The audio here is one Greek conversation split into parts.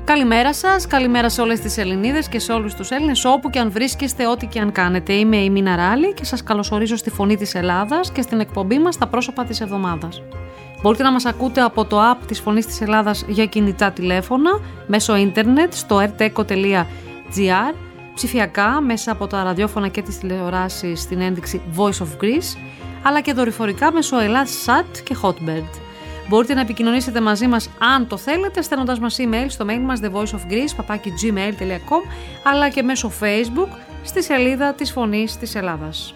Καλημέρα σας, καλημέρα σε όλες τις Ελληνίδες και σε όλους τους Έλληνες, όπου και αν βρίσκεστε, ό,τι και αν κάνετε. Είμαι η Μίνα Ράλη και σας καλωσορίζω στη Φωνή της Ελλάδας και στην εκπομπή μας «Τα πρόσωπα της εβδομάδας». Μπορείτε να μας ακούτε από το app της Φωνής της Ελλάδας για κινητά τηλέφωνα, μέσω ίντερνετ στο rteco.gr, ψηφιακά μέσα από τα ραδιόφωνα και τις τηλεοράσεις στην ένδειξη Voice of Greece, αλλά και δορυφορικά μέσω Ellassat και Hotbird. Μπορείτε να επικοινωνήσετε μαζί μας αν το θέλετε, στέλνοντας μας email στο mail μας thevoiceofgreece@gmail.com, αλλά και μέσω Facebook στη σελίδα της Φωνής της Ελλάδας.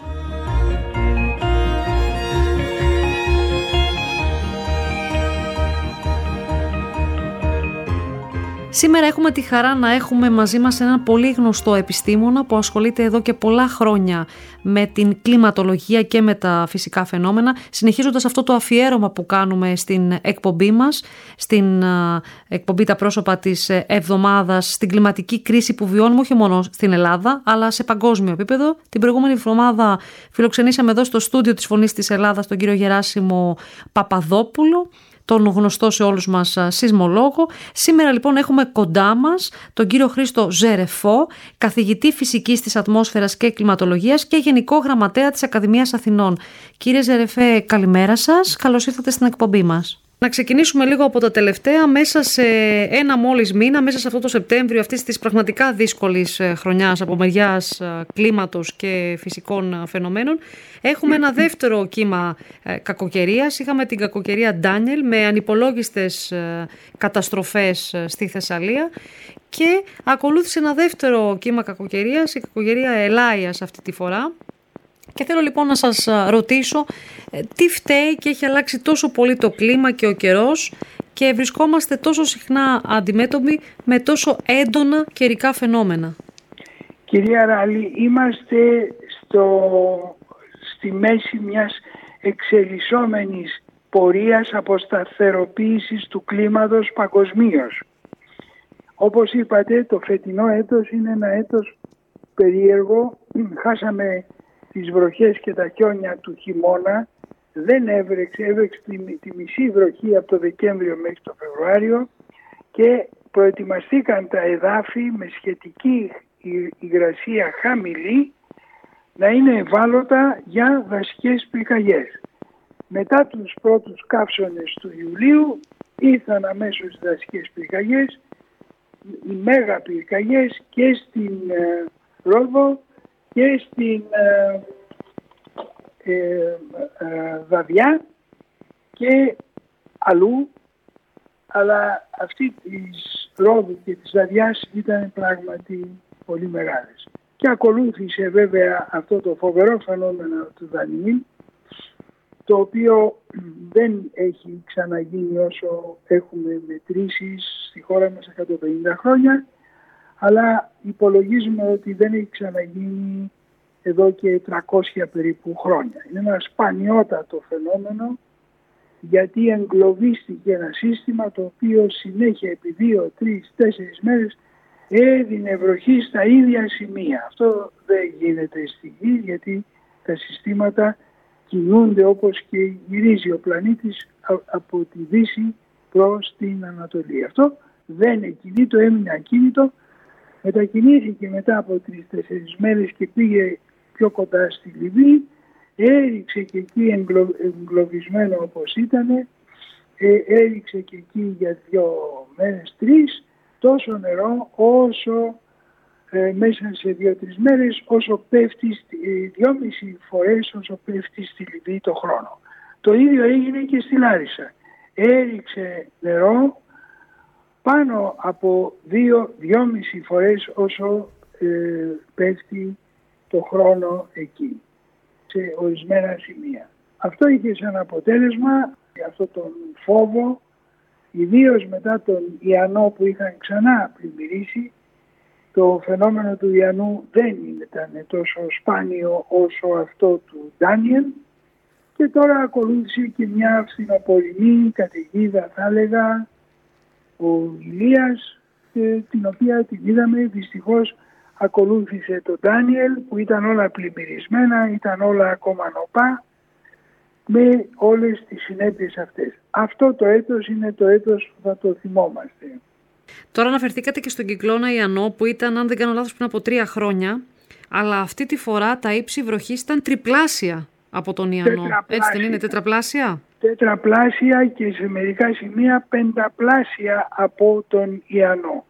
Σήμερα έχουμε τη χαρά να έχουμε μαζί μας έναν πολύ γνωστό επιστήμονα που ασχολείται εδώ και πολλά χρόνια με την κλιματολογία και με τα φυσικά φαινόμενα, συνεχίζοντας αυτό το αφιέρωμα που κάνουμε στην εκπομπή μας, στην εκπομπή «Τα πρόσωπα της εβδομάδας», στην κλιματική κρίση που βιώνουμε όχι μόνο στην Ελλάδα, αλλά σε παγκόσμιο επίπεδο. Την προηγούμενη εβδομάδα φιλοξενήσαμε εδώ στο στούντιο της Φωνής της Ελλάδας τον κύριο Γεράσιμο Παπαδόπουλο, τον γνωστό σε όλους μας σεισμολόγο. Σήμερα λοιπόν έχουμε κοντά μας τον κύριο Χρήστο Ζερεφό, καθηγητή φυσικής της ατμόσφαιρας και κλιματολογίας και γενικό γραμματέα της Ακαδημίας Αθηνών. Κύριε Ζερεφέ, καλημέρα σας, καλώς ήρθατε στην εκπομπή μας. Να ξεκινήσουμε λίγο από τα τελευταία. Μέσα σε ένα μόλις μήνα, μέσα σε αυτό το Σεπτέμβριο αυτής της πραγματικά δύσκολης χρονιάς από μεριάς κλίματος και φυσικών φαινομένων, έχουμε ένα δεύτερο κύμα κακοκαιρίας. Είχαμε την κακοκαιρία Ντάνιελ με ανυπολόγιστες καταστροφές στη Θεσσαλία και ακολούθησε ένα δεύτερο κύμα κακοκαιρίας, η κακοκαιρία Ελάιας αυτή τη φορά. Και θέλω λοιπόν να σας ρωτήσω τι φταίει και έχει αλλάξει τόσο πολύ το κλίμα και ο καιρός και βρισκόμαστε τόσο συχνά αντιμέτωποι με τόσο έντονα καιρικά φαινόμενα. Κυρία Ράλη, είμαστε στη μέση μιας εξελισσόμενης πορείας αποσταθεροποίησης του κλίματος παγκοσμίως. Όπως είπατε, το φετινό έτος είναι ένα έτος περίεργο. Χάσαμε τις βροχές και τα χιόνια του χειμώνα, δεν έβρεξε τη μισή βροχή από το Δεκέμβριο μέχρι το Φεβρουάριο και προετοιμαστήκαν τα εδάφη με σχετική υγρασία χαμηλή να είναι ευάλωτα για δασικές πυρκαγιές. Μετά τους πρώτους καύσονες του Ιουλίου ήρθαν αμέσως οι δασικές πυρκαγιές, οι μέγα πυρκαγιές και στην Ρόδο και στην Δαδιά και αλλού, αλλά αυτή της Ρόδου και της Δαδιάς ήταν πράγματι πολύ μεγάλες. Και ακολούθησε βέβαια αυτό το φοβερό φαινόμενο του Δανιήλ, το οποίο δεν έχει ξαναγίνει όσο έχουμε μετρήσεις στη χώρα μας 150 χρόνια, αλλά υπολογίζουμε ότι δεν έχει ξαναγίνει εδώ και 300 περίπου χρόνια. Είναι ένα σπανιότατο φαινόμενο, γιατί εγκλωβίστηκε ένα σύστημα το οποίο συνέχεια επί 2, 3, 4 μέρες έδινε βροχή στα ίδια σημεία. Αυτό δεν γίνεται στη Γη, γιατί τα συστήματα κινούνται όπως και γυρίζει ο πλανήτης από τη Δύση προς την Ανατολή. Αυτό δεν εκκινήτο, έμεινε ακίνητο. Μετακινήθηκε μετά από 3-4 μέρες και πήγε πιο κοντά στη Λιβύη, έριξε και εκεί εγκλωβισμένο όπως ήταν, έριξε και εκεί για 2 μέρες, 3, τόσο νερό όσο μέσα σε 2-3 μέρες όσο πέφτει 2,5 φορές όσο πέφτει στη Λιβύη το χρόνο. Το ίδιο έγινε και στη Λάρισα. Έριξε νερό πάνω από 2,5 φορές όσο πέφτει το χρόνο εκεί, σε ορισμένα σημεία. Αυτό είχε σαν αποτέλεσμα αυτό τον φόβο, ιδίως μετά τον Ιαννό που είχαν ξανά πλημμυρίσει. Το φαινόμενο του Ιαννού δεν ήταν τόσο σπάνιο όσο αυτό του Ντάνιελ και τώρα ακολούθησε και μια φθινοπορεινή καταιγίδα, θα έλεγα, ο Ηλίας, την οποία την είδαμε. Δυστυχώς ακολούθησε το Ντάνιελ που ήταν όλα πλημμυρισμένα, ήταν όλα ακόμα νοπά, με όλες τις συνέπειες αυτές. Αυτό το έτος είναι το έτος που θα το θυμόμαστε. Τώρα αναφερθήκατε και στον κυκλώνα Ιαννό που ήταν, αν δεν κάνω λάθος, πριν από 3 χρόνια, αλλά αυτή τη φορά τα ύψη βροχής ήταν τριπλάσια από τον Ιαννό. Έτσι δεν είναι, τετραπλάσια? Τετραπλάσια και σε μερικά σημεία πενταπλάσια από τον Ιαννό.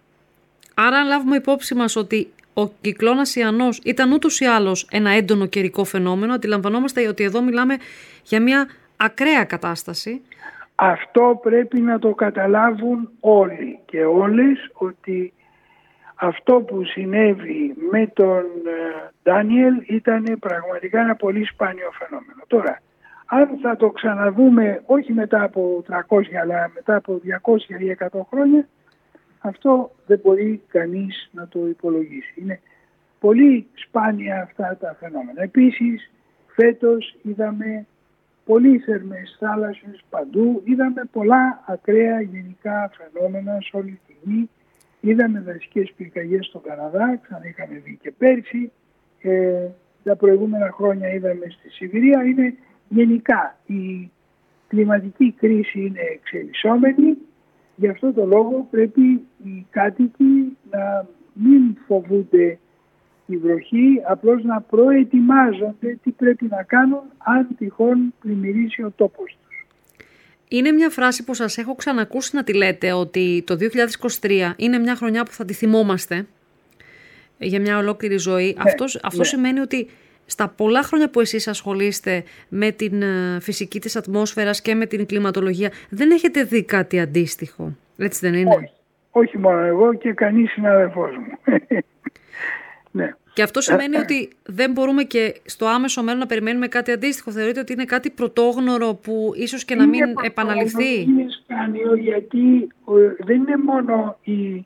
Άρα αν λάβουμε υπόψη μας ότι ο κυκλώνας Ιαννός ήταν ούτως ή άλλως ένα έντονο καιρικό φαινόμενο, αντιλαμβανόμαστε ότι εδώ μιλάμε για μια ακραία κατάσταση. Αυτό πρέπει να το καταλάβουν όλοι και όλες, ότι αυτό που συνέβη με τον Ντάνιελ ήταν πραγματικά ένα πολύ σπάνιο φαινόμενο. Τώρα, αν θα το ξαναδούμε όχι μετά από 300 αλλά μετά από 200 ή 100 χρόνια, αυτό δεν μπορεί κανείς να το υπολογίσει. Είναι πολύ σπάνια αυτά τα φαινόμενα. Επίσης, φέτος είδαμε πολύ θερμές θάλασσες παντού, είδαμε πολλά ακραία γενικά φαινόμενα σε όλη τη γη. Είδαμε δασικές πυρκαγιές στον Καναδά, είχαμε δει και πέρσι. Τα προηγούμενα χρόνια είδαμε στη Σιβηρία. Είναι γενικά η κλιματική κρίση είναι εξελισσόμενη. Γι' αυτό το λόγο πρέπει οι κάτοικοι να μην φοβούνται τη βροχή, απλώς να προετοιμάζονται τι πρέπει να κάνουν αν τυχόν πλημμυρίσει ο τόπος τους. Είναι μια φράση που σας έχω ξανακούσει να τη λέτε, ότι το 2023 είναι μια χρονιά που θα τη θυμόμαστε για μια ολόκληρη ζωή. Ναι, αυτό σημαίνει ότι στα πολλά χρόνια που εσείς ασχολείστε με την φυσική της ατμόσφαιρας και με την κλιματολογία, δεν έχετε δει κάτι αντίστοιχο. Έτσι δεν είναι? Όχι μόνο εγώ και κανείς συναδελφός μου. Ναι. Και αυτό σημαίνει ότι δεν μπορούμε και στο άμεσο μέλλον να περιμένουμε κάτι αντίστοιχο. Θεωρείτε ότι είναι κάτι πρωτόγνωρο που ίσως και να μην επαναληφθεί? Είναι σπάνιο, γιατί δεν είναι μόνο η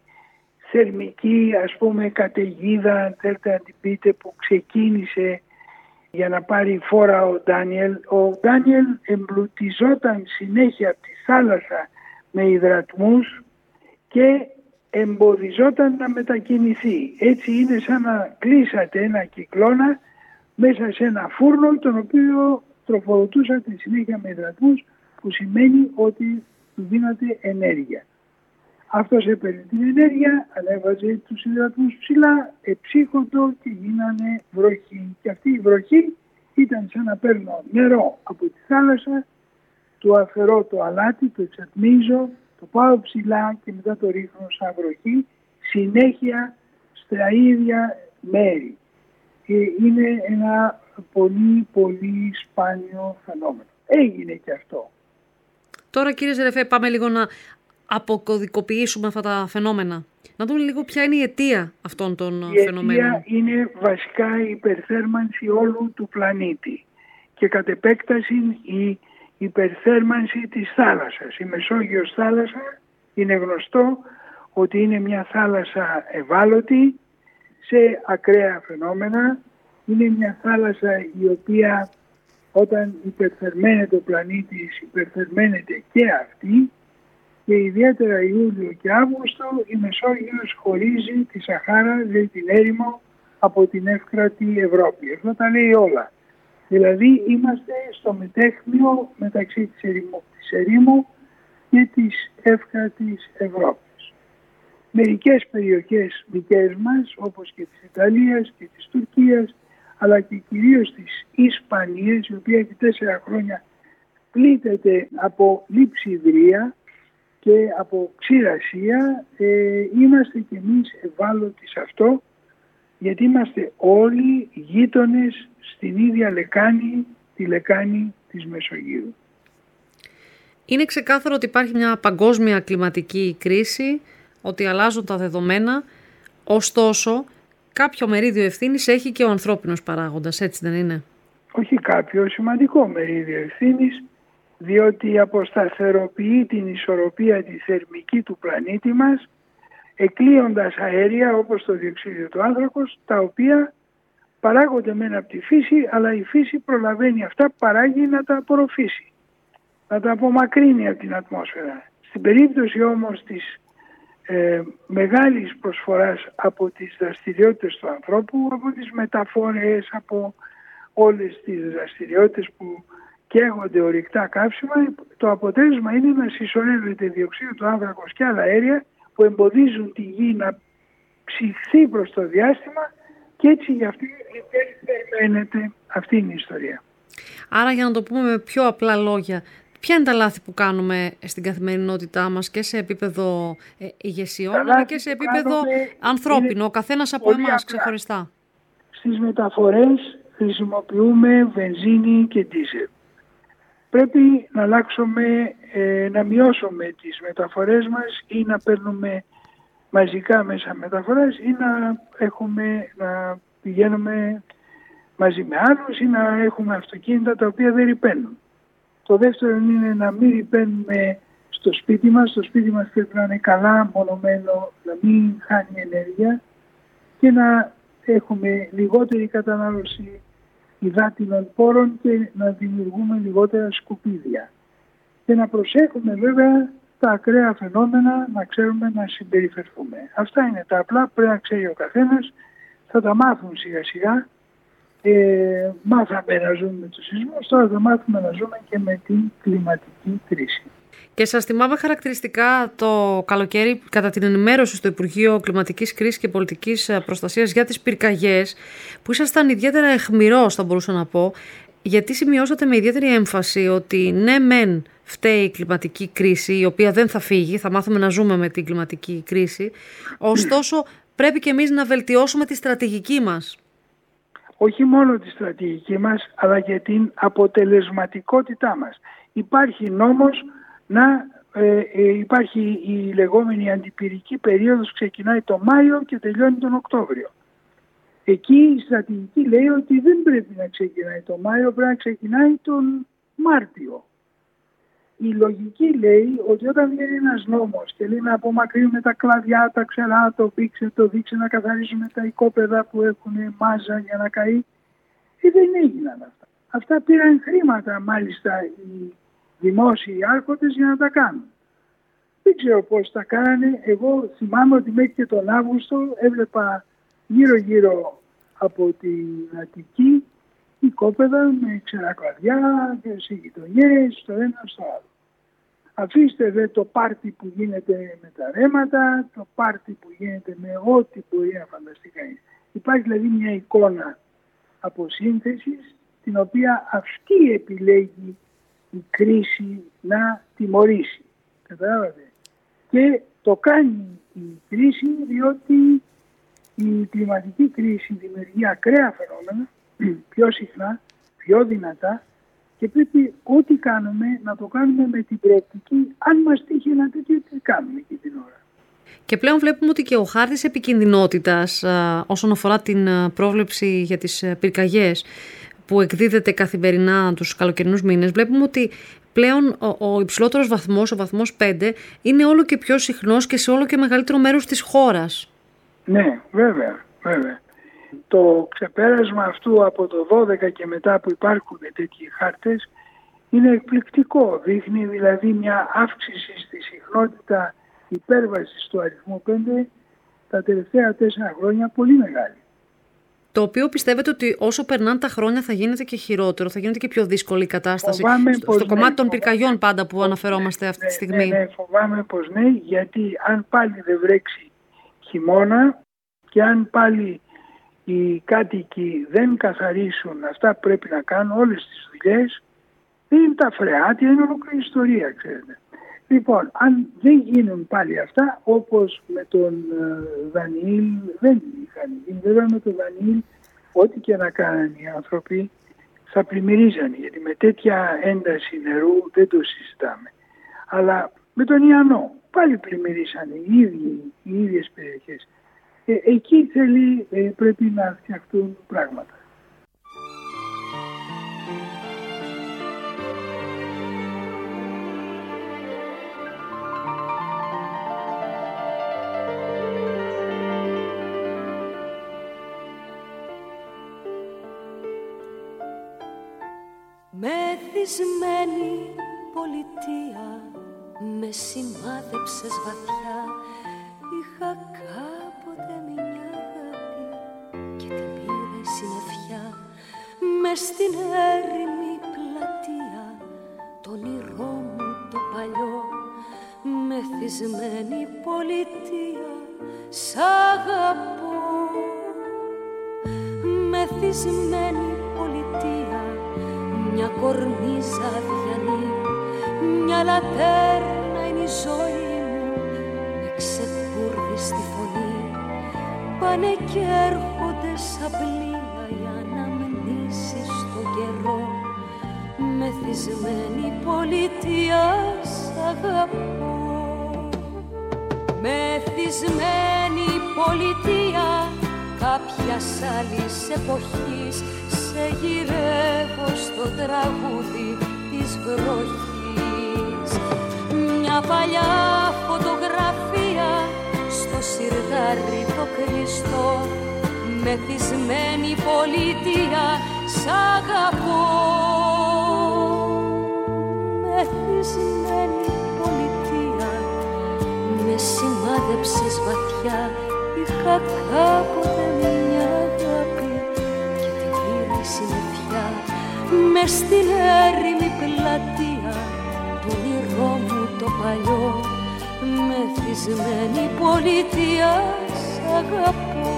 θερμική, ας πούμε, καταιγίδα, αν θέλετε να την πείτε, που ξεκίνησε για να πάρει φόρα ο Ντάνιελ. Ο Ντάνιελ εμπλουτιζόταν συνέχεια από τη θάλασσα με υδρατμούς και εμποδιζόταν να μετακινηθεί. Έτσι είναι σαν να κλείσατε ένα κυκλώνα μέσα σε ένα φούρνο, τον οποίο τροφοδοτούσατε συνέχεια με υδρατμούς, που σημαίνει ότι του δίνατε ενέργεια. Αυτός έπαιρνε την ενέργεια, ανέβαζε τους υδρατμούς ψηλά, εψύχωτο και γίνανε βροχή. Και αυτή η βροχή ήταν σαν να παίρνω νερό από τη θάλασσα, του αφαιρώ το αλάτι, το εξατμίζω, το πάω ψηλά και μετά το ρίχνω σαν βροχή, συνέχεια στα ίδια μέρη. Και είναι ένα πολύ πολύ σπάνιο φαινόμενο. Έγινε και αυτό. Τώρα κύριε Ζερεφέ, πάμε λίγο να αποκωδικοποιήσουμε αυτά τα φαινόμενα. Να δούμε λίγο ποια είναι η αιτία αυτών των φαινομένων. Η αιτία είναι βασικά η υπερθέρμανση όλου του πλανήτη και κατ' επέκταση η υπερθέρμανση της θάλασσας. Η Μεσόγειος θάλασσα είναι γνωστό ότι είναι μια θάλασσα ευάλωτη σε ακραία φαινόμενα. Είναι μια θάλασσα η οποία όταν υπερθερμαίνεται ο πλανήτης, υπερθερμαίνεται και αυτή, και ιδιαίτερα Ιούλιο και Αύγουστο η Μεσόγειος χωρίζει τη Σαχάρα, δηλαδή την έρημο, από την εύκρατη Ευρώπη. Αυτό τα λέει όλα. Δηλαδή είμαστε στο μετέχμιο μεταξύ της ερήμου και της εύκρατης Ευρώπης. Μερικές περιοχές δικές μας, όπως και της Ιταλίας και της Τουρκίας, αλλά και κυρίως της Ισπανίας, η οποία έχει 4 χρόνια πλήττεται από λειψιδρία και από ξηρασία, είμαστε κι εμείς ευάλωτοι σε αυτό, γιατί είμαστε όλοι γείτονες στην ίδια λεκάνη, τη λεκάνη της Μεσογείου. Είναι ξεκάθαρο ότι υπάρχει μια παγκόσμια κλιματική κρίση, ότι αλλάζουν τα δεδομένα, ωστόσο κάποιο μερίδιο ευθύνης έχει και ο ανθρώπινος παράγοντας, έτσι δεν είναι? Όχι κάποιο, σημαντικό μερίδιο ευθύνης, διότι αποσταθεροποιεί την ισορροπία τη θερμική του πλανήτη μας, εκλείοντας αέρια όπως το διοξείδιο του άνθρακος, τα οποία παράγονται μεν από τη φύση, αλλά η φύση προλαβαίνει αυτά που παράγει να τα απορροφήσει, να τα απομακρύνει από την ατμόσφαιρα. Στην περίπτωση όμως της μεγάλης προσφοράς από τις δραστηριότητες του ανθρώπου, από τις μεταφορές, από όλες τις δραστηριότητες που καίγονται ορυκτά καύσιμα, το αποτέλεσμα είναι να συσσωρεύεται διοξείδιο του άνθρακος και άλλα αέρια που εμποδίζουν τη Γη να ψηθεί προς το διάστημα, και έτσι για αυτή περιμένετε. Αυτή είναι η ιστορία. Άρα, για να το πούμε με πιο απλά λόγια, ποια είναι τα λάθη που κάνουμε στην καθημερινότητά μας και σε επίπεδο ηγεσιών, αλλά και σε επίπεδο ανθρώπινο, ο καθένας από εμάς ξεχωριστά? Στις μεταφορές χρησιμοποιούμε βενζίνη και ντίζελ. Πρέπει να αλλάξουμε, να μειώσουμε τις μεταφορές μας, ή να παίρνουμε μαζικά μέσα μεταφορές, ή να πηγαίνουμε μαζί με άλλους, ή να έχουμε αυτοκίνητα τα οποία δεν ρυπαίνουν. Το δεύτερο είναι να μην ρυπαίνουμε στο σπίτι μας. Το σπίτι μας πρέπει να είναι καλά μονωμένο, να μην χάνει ενέργεια, και να έχουμε λιγότερη κατανάλωση υδάτινων πόρων και να δημιουργούμε λιγότερα σκουπίδια. Και να προσέχουμε βέβαια τα ακραία φαινόμενα, να ξέρουμε να συμπεριφερθούμε. Αυτά είναι τα απλά, πρέπει να ξέρει ο καθένας, θα τα μάθουν σιγά σιγά. Μάθαμε να ζούμε με τους σεισμούς, τώρα θα μάθουμε να ζούμε και με την κλιματική κρίση. Και σας θυμάμαι χαρακτηριστικά το καλοκαίρι, κατά την ενημέρωση στο Υπουργείο Κλιματικής Κρίσης και Πολιτικής Προστασίας για τις πυρκαγιές, που ήσασταν ιδιαίτερα αιχμηρός, θα μπορούσα να πω, γιατί σημειώσατε με ιδιαίτερη έμφαση ότι ναι μεν φταίει η κλιματική κρίση, η οποία δεν θα φύγει, θα μάθουμε να ζούμε με την κλιματική κρίση, ωστόσο πρέπει και εμείς να βελτιώσουμε τη στρατηγική μας. Όχι μόνο τη στρατηγική μας, αλλά και την αποτελεσματικότητά μας. Υπάρχει νόμος υπάρχει η λεγόμενη αντιπυρική περίοδος, ξεκινάει το Μάιο και τελειώνει τον Οκτώβριο. Εκεί η στρατηγική λέει ότι δεν πρέπει να ξεκινάει το Μάιο, πρέπει να ξεκινάει τον Μάρτιο. Η λογική λέει ότι όταν βγαίνει ένας νόμος και λέει να απομακρύνουμε τα κλαδιά, τα ξερά, το δείξε, να καθαρίζουμε τα οικόπεδα που έχουν μάζα για να καεί, δεν έγιναν αυτά. Αυτά πήραν χρήματα μάλιστα οι δημόσιοι άρχοντες για να τα κάνουν. Δεν ξέρω πώς τα κάνανε. Εγώ θυμάμαι ότι μέχρι και τον Αύγουστο έβλεπα γύρω-γύρω από την Αττική οικόπεδα με ξερά κλαδιά και σε γειτονιές, στο ένα στο άλλο. Αφήστε δε το πάρτι που γίνεται με τα ρέματα, το πάρτι που γίνεται με ό,τι μπορεί να φανταστεί κανείς. Υπάρχει δηλαδή μια εικόνα αποσύνθεσης, την οποία αυτή επιλέγει η κρίση να τιμωρήσει. Καταλάβατε. Και το κάνει η κρίση διότι η κλιματική κρίση δημιουργεί ακραία φαινόμενα, πιο συχνά, πιο δυνατά, και πρέπει ό,τι κάνουμε να το κάνουμε με την προοπτική, αν μας τύχει ένα τέτοιο, τι κάνουμε εκεί την ώρα. Και πλέον βλέπουμε ότι και ο χάρτης επικινδυνότητας όσον αφορά την πρόβλεψη για τις πυρκαγιές που εκδίδεται καθημερινά τους καλοκαιρινούς μήνες, βλέπουμε ότι πλέον ο υψηλότερος βαθμός, ο βαθμός 5, είναι όλο και πιο συχνός και σε όλο και μεγαλύτερο μέρος της χώρας. Ναι, βέβαια. Το ξεπέρασμα αυτού από το 12 και μετά που υπάρχουν τέτοιοι χάρτες είναι εκπληκτικό. Δείχνει δηλαδή μια αύξηση στη συχνότητα υπέρβασης του αριθμού 5 τα τελευταία 4 χρόνια πολύ μεγάλη. Το οποίο πιστεύετε ότι όσο περνάνε τα χρόνια θα γίνεται και χειρότερο, θα γίνεται και πιο δύσκολη η κατάσταση στο κομμάτι των πυρκαγιών πάντα που αναφερόμαστε αυτή τη στιγμή. Ναι, φοβάμαι πως ναι, γιατί αν πάλι δεν βρέξει χειμώνα και αν πάλι οι κάτοικοι δεν καθαρίσουν αυτά που πρέπει να κάνουν, όλες τις δουλειές, δεν είναι τα φρεάτια, είναι ολόκληρη ιστορία, ξέρετε. Λοιπόν, αν δεν γίνουν πάλι αυτά, όπως με τον Δανιήλ, δεν είχαν γίνει. Βέβαια με τον Δανιήλ, ό,τι και να κάνανε οι άνθρωποι, θα πλημμυρίζανε, γιατί με τέτοια ένταση νερού δεν το συζητάμε. Αλλά με τον Ιαννό, πάλι πλημμυρίσανε οι ίδιες περιοχές. Εκεί πρέπει να φτιαχτούν πράγματα. Μεθυσμένη πολιτεία, με σημάδεψες βαθιά. Είχα κάποτε μια αγάπη και την πήρε συννεφιά. Μες στην έρημη πλατεία, το όνειρό μου το παλιό, με μεθυσμένη πολιτεία σ' αγαπώ. Μεθυσμένη πολιτεία, μια κορνίζα αδιανή, μια λατέρνα είναι η ζωή μου, με ξεκούρδιστη φωνή. Πάνε και έρχονται σαν πλοία οι αναμνήσεις στον καιρό. Μεθυσμένη πολιτεία σ' αγαπώ. Μεθυσμένη πολιτεία κάποιας άλλης εποχής, σε γυρεύω στο τραγούδι της βροχής. Μια παλιά φωτογραφία στο σιρτάρι το κλειστό. Μεθυσμένη πολιτεία σ' αγαπώ. Μεθυσμένη πολιτεία, με σημάδεψες βαθιά. Είχα κάποτε μια αγάπη και την πήρα η συννεφιά. Μες στην έρημη πλατεία του όνειρό μου το παλιό. Μεθυσμένη πολιτεία σ' αγαπώ.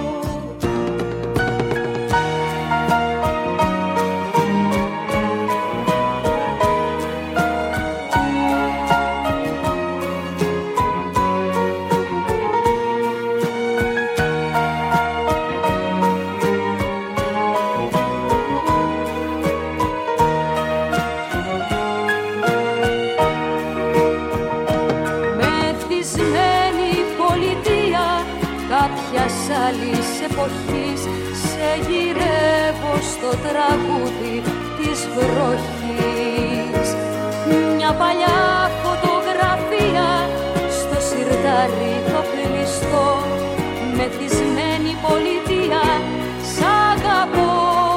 Άλλης εποχής, σε γυρεύω στο τραγούδι της βροχής. Μια παλιά φωτογραφία στο σιρτάρι το κλειστό. Μεθυσμένη πολιτεία σ' αγαπώ.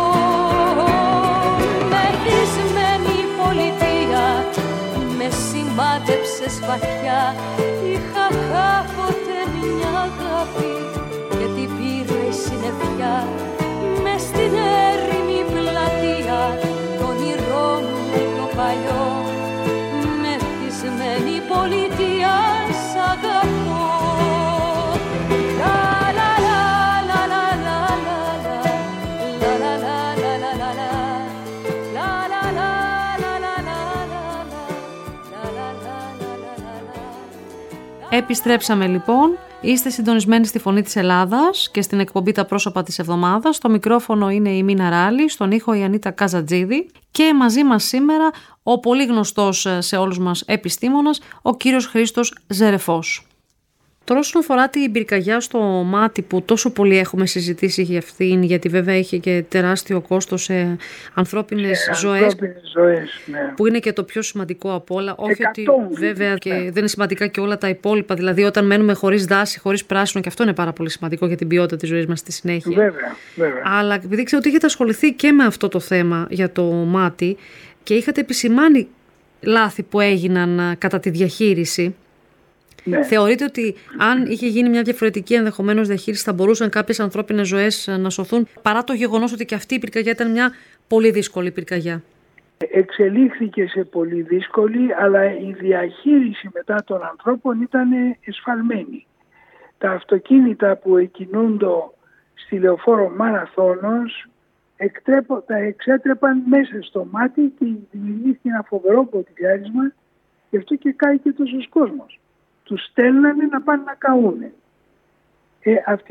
Μεθυσμένη πολιτεία, με σημάδεψες βαθιά. Είχα κάποτε μια αγάπη και την πήρε η συννεφιά. Μες στην έρημη πλατεία το όνειρό μου το παλιό. Μεθυσμένη πολιτεία σ' αγαπώ. Επιστρέψαμε λοιπόν. Είστε συντονισμένοι στη Φωνή της Ελλάδας και στην εκπομπή Τα Πρόσωπα της Εβδομάδας. Στο μικρόφωνο είναι η Μίνα Ράλη, στον ήχο η Ανίτα Καζατζίδη και μαζί μας σήμερα ο πολύ γνωστός σε όλους μας επιστήμονας, ο κύριος Χρήστος Ζερεφός. Τώρα όσον αφορά την πυρκαγιά στο Μάτι που τόσο πολύ έχουμε συζητήσει για αυτήν, γιατί βέβαια είχε και τεράστιο κόστος σε ανθρώπινες ζωές, ναι. Που είναι και το πιο σημαντικό από όλα. Όχι ότι βέβαια και δεν είναι σημαντικά και όλα τα υπόλοιπα, δηλαδή όταν μένουμε χωρίς δάση, χωρίς πράσινο, και αυτό είναι πάρα πολύ σημαντικό για την ποιότητα της ζωής μας στη συνέχεια. Βέβαια. Αλλά επειδή ξέρω ότι έχετε ασχοληθεί και με αυτό το θέμα για το Μάτι και είχατε επισημάνει λάθη που έγιναν κατά τη διαχείριση. Ναι. Θεωρείτε ότι αν είχε γίνει μια διαφορετική ενδεχομένως διαχείριση θα μπορούσαν κάποιες ανθρώπινες ζωές να σωθούν, παρά το γεγονός ότι και αυτή η πυρκαγιά ήταν μια πολύ δύσκολη πυρκαγιά? Εξελίχθηκε σε πολύ δύσκολη, αλλά η διαχείριση μετά των ανθρώπων ήταν εσφαλμένη. Τα αυτοκίνητα που εκκινούνται στη λεωφόρο Μαραθώνος τα εξέτρεπαν μέσα στο Μάτι και δημιουργήθηκε ένα φοβερό ποτηλιάρισμα, γι' αυτό και κάει και τόσος κόσμος. Τους στέλνανε να πάνε να καούνε. Αυτή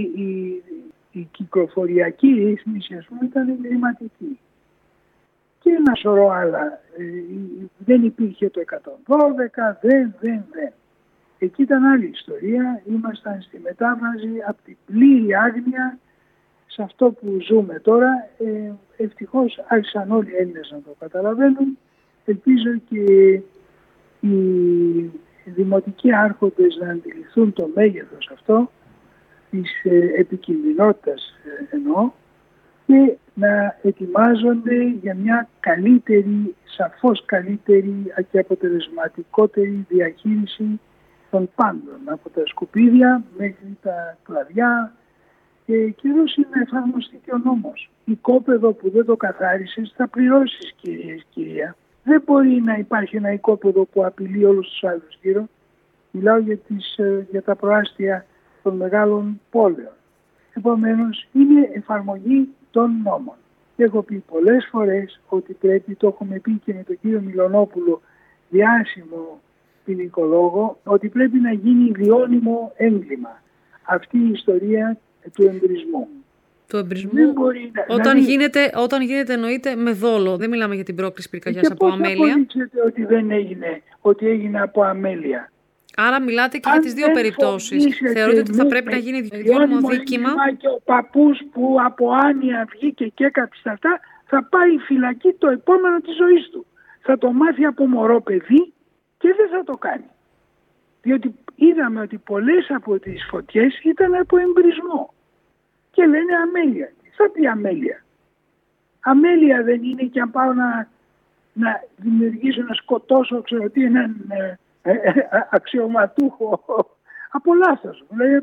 η κυκλοφοριακή ρύθμιση, ας πούμε, ήταν εγκληματική. Και ένα σωρό άλλα. Δεν υπήρχε το 112, δεν. Εκεί ήταν άλλη ιστορία. Ήμασταν στη μετάβαση από την πλήρη άγνοια σε αυτό που ζούμε τώρα. Ευτυχώς άρχισαν όλοι οι Έλληνες να το καταλαβαίνουν. Ελπίζω και οι δημοτικοί άρχοντες να αντιληφθούν το μέγεθος αυτό της επικινδυνότητας εννοώ, και να ετοιμάζονται για μια καλύτερη, σαφώς καλύτερη και αποτελεσματικότερη διαχείριση των πάντων, από τα σκουπίδια μέχρι τα κλαδιά, και εδώ είναι να εφαρμοστεί και ο νόμος. Οικόπεδο που δεν το καθάρισες θα πληρώσεις, κυρία. Δεν μπορεί να υπάρχει ένα οικόπεδο που απειλεί όλους τους άλλους γύρω. Μιλάω για τα προάστια των μεγάλων πόλεων. Επομένως, είναι εφαρμογή των νόμων. Έχω πει πολλές φορές ότι πρέπει, το έχουμε πει και με τον κύριο Μιλονόπουλο, διάσημο ποινικολόγο, ότι πρέπει να γίνει διώνυμο έγκλημα αυτή η ιστορία του εμπρισμού. Του εμπρισμού, όταν γίνεται εννοείται με δόλο. Δεν μιλάμε για την πρόκληση πυρκαγιάς από αμέλεια. Και πώς αποδείξετε ότι δεν έγινε, ότι έγινε από αμέλεια? Άρα μιλάτε και για τις δύο περιπτώσεις. Θεωρείτε ότι θα πρέπει να γίνει διώνυμο δίκημα? Και ο παππούς που από άνοια βγήκε και έκαψε αυτά, θα πάει φυλακή το επόμενο της ζωής του. Θα το μάθει από μωρό παιδί και δεν θα το κάνει. Διότι είδαμε ότι πολλές από τις φωτιές ήταν από εμπρισμό. Και λένε αμέλεια. Θα πει αμέλεια. Αμέλεια δεν είναι, και αν πάω να δημιουργήσω, να σκοτώσω, ξέρω τι, έναν αξιωματούχο από λάθος. Δηλαδή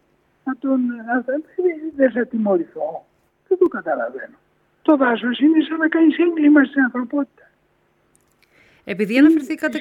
δεν θα τιμωρηθώ. Δεν το καταλαβαίνω. Το δάσος είναι σαν να κάνεις έγκλημα στην ανθρωπότητα. Επειδή αναφερθήκατε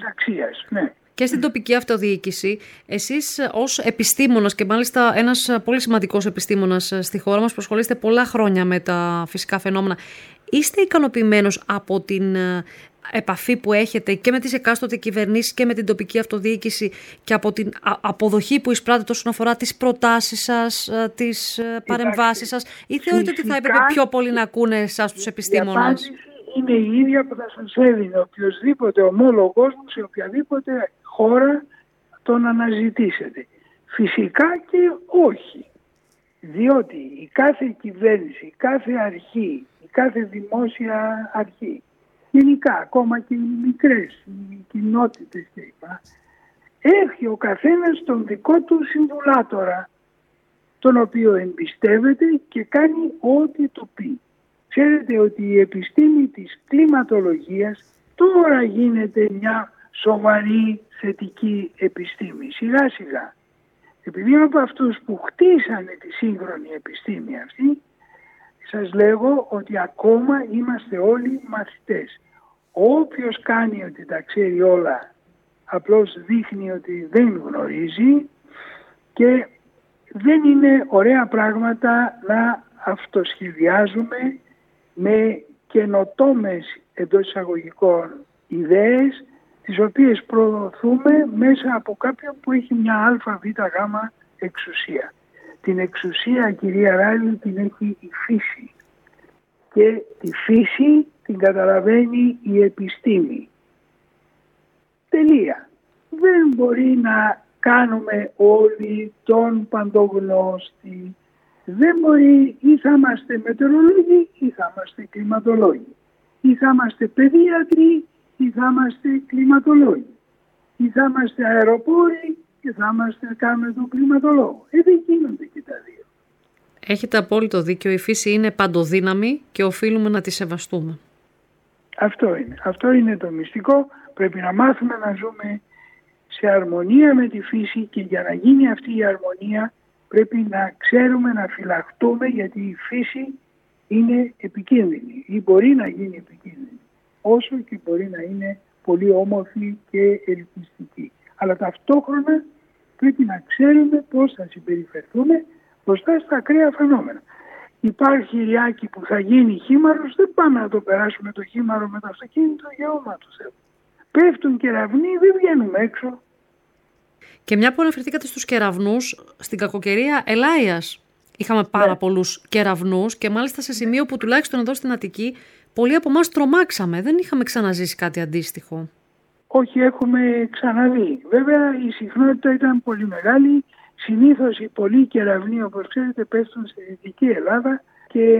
και στην τοπική αυτοδιοίκηση, εσείς ως επιστήμονας, και μάλιστα ένας πολύ σημαντικός επιστήμονας στη χώρα μας που ασχολείστε πολλά χρόνια με τα φυσικά φαινόμενα, είστε ικανοποιημένος από την επαφή που έχετε και με τις εκάστοτε κυβερνήσεις και με την τοπική αυτοδιοίκηση και από την αποδοχή που εισπράττετε όσον αφορά τις προτάσεις σας, τις παρεμβάσεις σας, ή θεωρείτε ότι θα έπρεπε πιο πολύ να ακούνε εσάς τους επιστήμονες? Είναι η ίδια που θα σας έδινε οποιοσδήποτε ομόλογος μου σε οποιαδήποτε χώρα τον αναζητήσετε. Φυσικά και όχι. Διότι η κάθε κυβέρνηση, η κάθε αρχή, η κάθε δημόσια αρχή, γενικά ακόμα και οι μικρές, οι κοινότητες κλπ, έχει ο καθένας τον δικό του συμβουλάτορα, τον οποίο εμπιστεύεται και κάνει ό,τι του πει. Ξέρετε ότι η επιστήμη της κλιματολογίας τώρα γίνεται μια σοβαρή θετική επιστήμη. Σιγά σιγά. Επειδή είμαι από αυτούς που χτίσανε τη σύγχρονη επιστήμη αυτή, σας λέγω ότι ακόμα είμαστε όλοι μαθητές. Όποιος κάνει ότι τα ξέρει όλα, απλώς δείχνει ότι δεν γνωρίζει, και δεν είναι ωραία πράγματα να αυτοσχεδιάζουμε με καινοτόμες εντός εισαγωγικών ιδέες, τις οποίες προωθούμε μέσα από κάποιον που έχει μια ΑΒΓ εξουσία. Την εξουσία, κυρία Ράλη, την έχει η φύση. Και τη φύση την καταλαβαίνει η επιστήμη. Τελεία. Δεν μπορεί να κάνουμε όλοι τον παντογνώστη. Δεν μπορεί, ή θα είμαστε μετεωρολόγοι ή θα είμαστε κλιματολόγοι. Ή θα είμαστε παιδίατροι ή θα είμαστε κλιματολόγοι. Ή θα είμαστε αεροπόροι και θα κάνουμε τον κλιματολόγο. Δεν γίνονται και τα δύο. Έχετε απόλυτο δίκιο. Η φύση είναι παντοδύναμη και οφείλουμε να τη σεβαστούμε. Αυτό είναι το μυστικό. Πρέπει να μάθουμε να ζούμε σε αρμονία με τη φύση, και για να γίνει αυτή η αρμονία πρέπει να ξέρουμε να φυλαχτούμε, γιατί η φύση είναι επικίνδυνη ή μπορεί να γίνει επικίνδυνη, όσο και μπορεί να είναι πολύ όμορφη και ελκυστική. Αλλά ταυτόχρονα πρέπει να ξέρουμε πώς θα συμπεριφερθούμε μπροστά στα ακραία φαινόμενα. Υπάρχει ριάκι που θα γίνει χήμαρος, δεν πάμε να το περάσουμε το χήμαρο με το αυτοκίνητο για όνομα του Θεού. Πέφτουν κεραυνοί, δεν βγαίνουμε έξω. Και μια που αναφερθήκατε στους κεραυνούς, στην κακοκαιρία Ελάιας είχαμε πάρα πολλούς κεραυνούς, και μάλιστα σε σημείο που τουλάχιστον εδώ στην Αττική πολλοί από εμάς τρομάξαμε. Δεν είχαμε ξαναζήσει κάτι αντίστοιχο. Όχι, έχουμε ξαναδεί. Βέβαια η συχνότητα ήταν πολύ μεγάλη. Συνήθως οι πολλοί κεραυνοί, όπως ξέρετε, πέφτουν στη Δυτική Ελλάδα και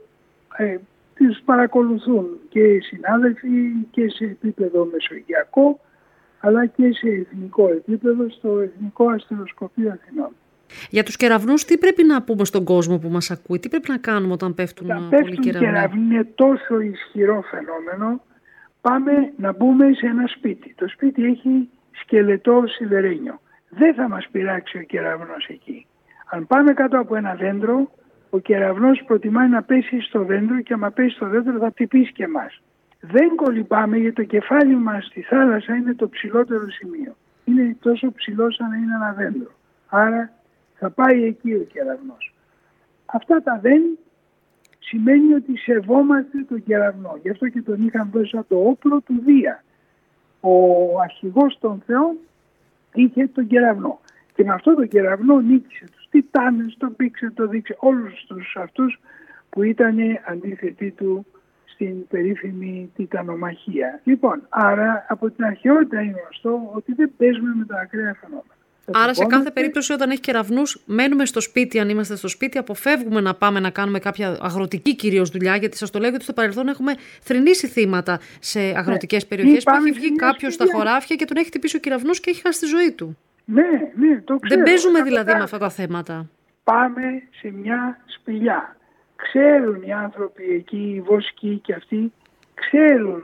τις παρακολουθούν και συνάδελφοι και σε επίπεδο μεσογειακό, αλλά και σε εθνικό επίπεδο, στο Εθνικό Αστεροσκοπείο Αθηνών. Για τους κεραυνούς, τι πρέπει να πούμε στον κόσμο που μας ακούει, τι πρέπει να κάνουμε όταν πέφτουν πολλοί κεραυνοί? Όταν κεραυνοί είναι τόσο ισχυρό φαινόμενο, πάμε να μπούμε σε ένα σπίτι. Το σπίτι έχει σκελετό σιδερένιο. Δεν θα μας πειράξει ο κεραυνός εκεί. Αν πάμε κάτω από ένα δέντρο, ο κεραυνός προτιμάει να πέσει στο δέντρο, και άμα πέσει στο δέντρο θα χτυπήσει και εμάς. Δεν κολυμπάμε, γιατί το κεφάλι μας στη θάλασσα είναι το ψηλότερο σημείο. είναι τόσο ψηλό σαν να είναι ένα δέντρο. Άρα θα πάει εκεί ο κεραυνός. Αυτά τα δεν σημαίνει ότι σεβόμαστε τον κεραυνό. Γι' αυτό και τον είχαν δώσει σαν το όπλο του Δία. Ο αρχηγός των θεών είχε τον κεραυνό. Και με αυτό τον κεραυνό νίκησε τους Τιτάνες, τον πήξε, το δείξε, όλους τους αυτούς που ήταν αντίθετοι του στην περίφημη τιτανομαχία. Λοιπόν, άρα από την αρχαιότητα είναι γνωστό ότι δεν παίζουμε με τα ακραία φαινόμενα. Άρα σε κάθε περίπτωση όταν έχει κεραυνούς μένουμε στο σπίτι, αν είμαστε στο σπίτι, αποφεύγουμε να πάμε να κάνουμε κάποια αγροτική κυρίως δουλειά, γιατί σας το λέω ότι στο παρελθόν έχουμε θρηνήσει θύματα σε αγροτικές περιοχές που έχει βγει κάποιος στα χωράφια και τον έχει χτυπήσει ο κεραυνός και έχει χάσει τη ζωή του. Ναι, το ξέρω. Δεν παίζουμε δηλαδή με αυτά τα θέματα. Πάμε σε μια σπηλιά. Ξέρουν οι άνθρωποι εκεί, οι βοσκοί και αυτοί, ξέρουν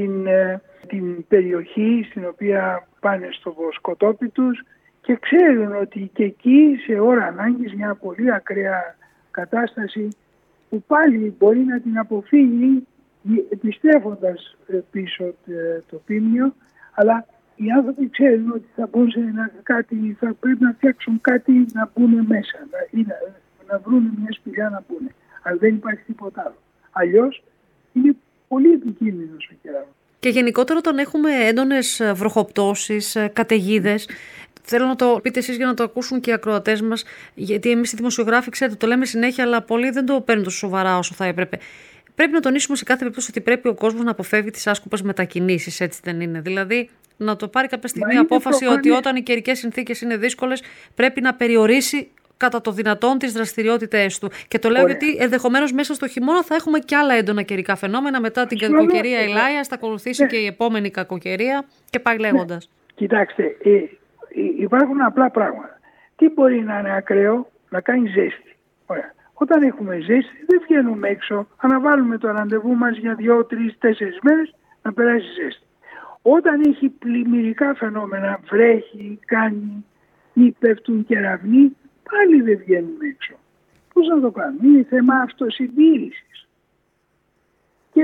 την περιοχή στην οποία πάνε στο βοσκοτόπι τους και ξέρουν ότι και εκεί σε ώρα ανάγκης μια πολύ ακραία κατάσταση που πάλι μπορεί να την αποφύγει επιστρέφοντας πίσω το πίμνιο, αλλά οι άνθρωποι ξέρουν ότι θα μπουν θα πρέπει να φτιάξουν κάτι να μπουν μέσα, να βρουν μια σπηλιά να μπουν. Αλλά δεν υπάρχει τίποτα άλλο. Αλλιώς είναι πολύ επικίνδυνος ο κεραυνός. Και γενικότερα όταν έχουμε έντονες βροχοπτώσεις, καταιγίδες, θέλω να το πείτε εσείς για να το ακούσουν και οι ακροατές μας, γιατί εμείς οι δημοσιογράφοι, ξέρετε, το λέμε συνέχεια, αλλά πολλοί δεν το παίρνουν τόσο σοβαρά όσο θα έπρεπε. Πρέπει να τονίσουμε σε κάθε περίπτωση ότι πρέπει ο κόσμος να αποφεύγει τις άσκοπες μετακινήσεις, έτσι δεν είναι? Δηλαδή, να το πάρει κάποια στιγμή απόφαση ότι όταν οι καιρικές συνθήκες είναι δύσκολες, πρέπει να περιορίσει κατά το δυνατόν τις δραστηριότητες του. Και το λέω γιατί ενδεχομένως μέσα στο χειμώνα θα έχουμε και άλλα έντονα καιρικά φαινόμενα. Μετά την κακοκαιρία Ηλάιας θα ακολουθήσει και η επόμενη κακοκαιρία και πάει λέγοντας. Κοιτάξτε, υπάρχουν απλά πράγματα. Τι μπορεί να είναι ακραίο? Να κάνει ζέστη. Ωραία. Όταν έχουμε ζέστη δεν βγαίνουμε έξω, αναβάλουμε το ραντεβού μας για 2, 3, 4 μέρες να περάσει ζέστη. Όταν έχει πλημμυρικά φαινόμενα, βρέχει, κάνει ή πέφτουν κεραυνοί, πάλι δεν βγαίνουμε έξω. Πώς να το κάνουμε? Είναι θέμα αυτοσυντήρησης. Και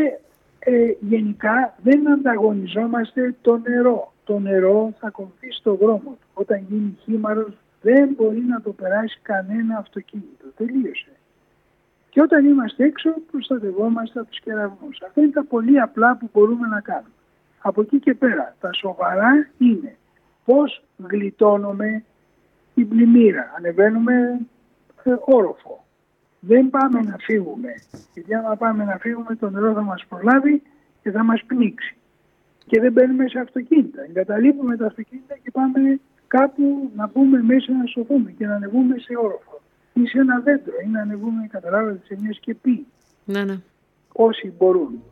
γενικά δεν ανταγωνιζόμαστε το νερό. Το νερό θα ακολουθήσει το δρόμο του. Όταν γίνει χήμαρος δεν μπορεί να το περάσει κανένα αυτοκίνητο. Τελείωσε. Και όταν είμαστε έξω προστατευόμαστε από τους κεραυνούς. Αυτά είναι τα πολύ απλά που μπορούμε να κάνουμε. Από εκεί και πέρα τα σοβαρά είναι πώς γλιτώνουμε την πλημμύρα. Ανεβαίνουμε όροφο. Δεν πάμε να φύγουμε. Γιατί άμα πάμε να φύγουμε το νερό θα μας προλάβει και θα μας πνίξει. Και δεν μπαίνουμε σε αυτοκίνητα. Εγκαταλείπουμε τα αυτοκίνητα και πάμε κάπου να μπούμε μέσα να σωθούμε και να ανεβούμε σε όροφο. Ή σε ένα δέντρο ή να ανεβούμε, καταλάβατε, σε μια σκεπή. Ναι. Όσοι μπορούν.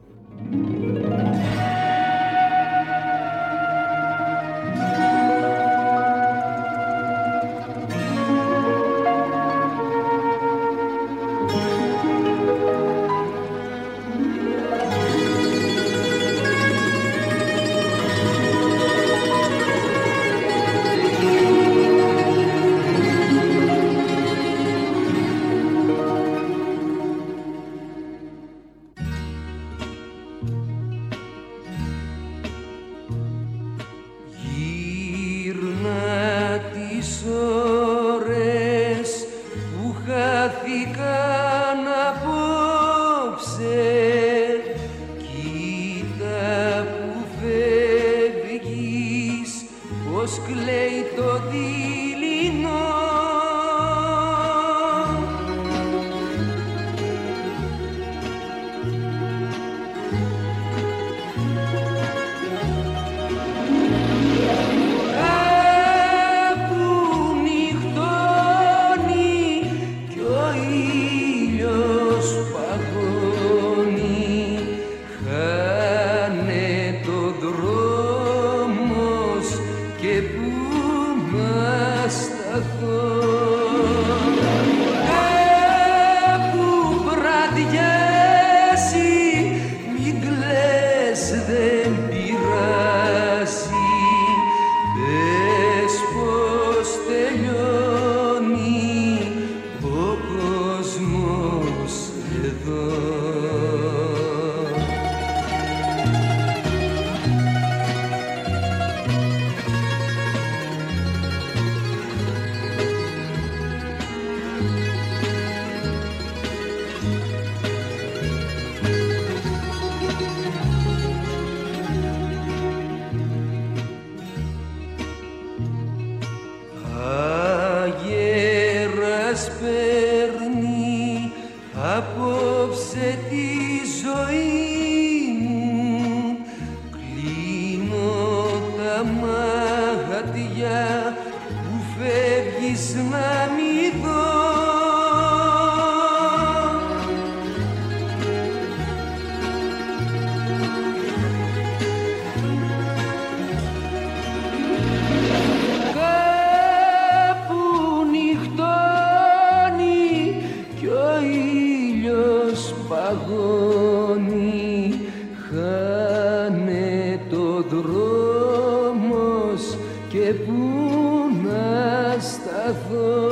και πού να σταθώ.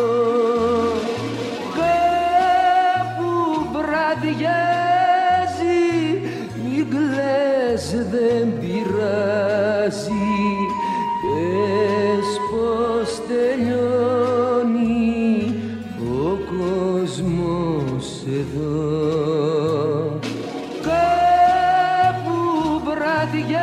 Κάπου βραδιάζει, μην κλαις, δεν πειράζει, πες πως τελειώνει ο κόσμος εδώ. Κάπου βραδιάζει,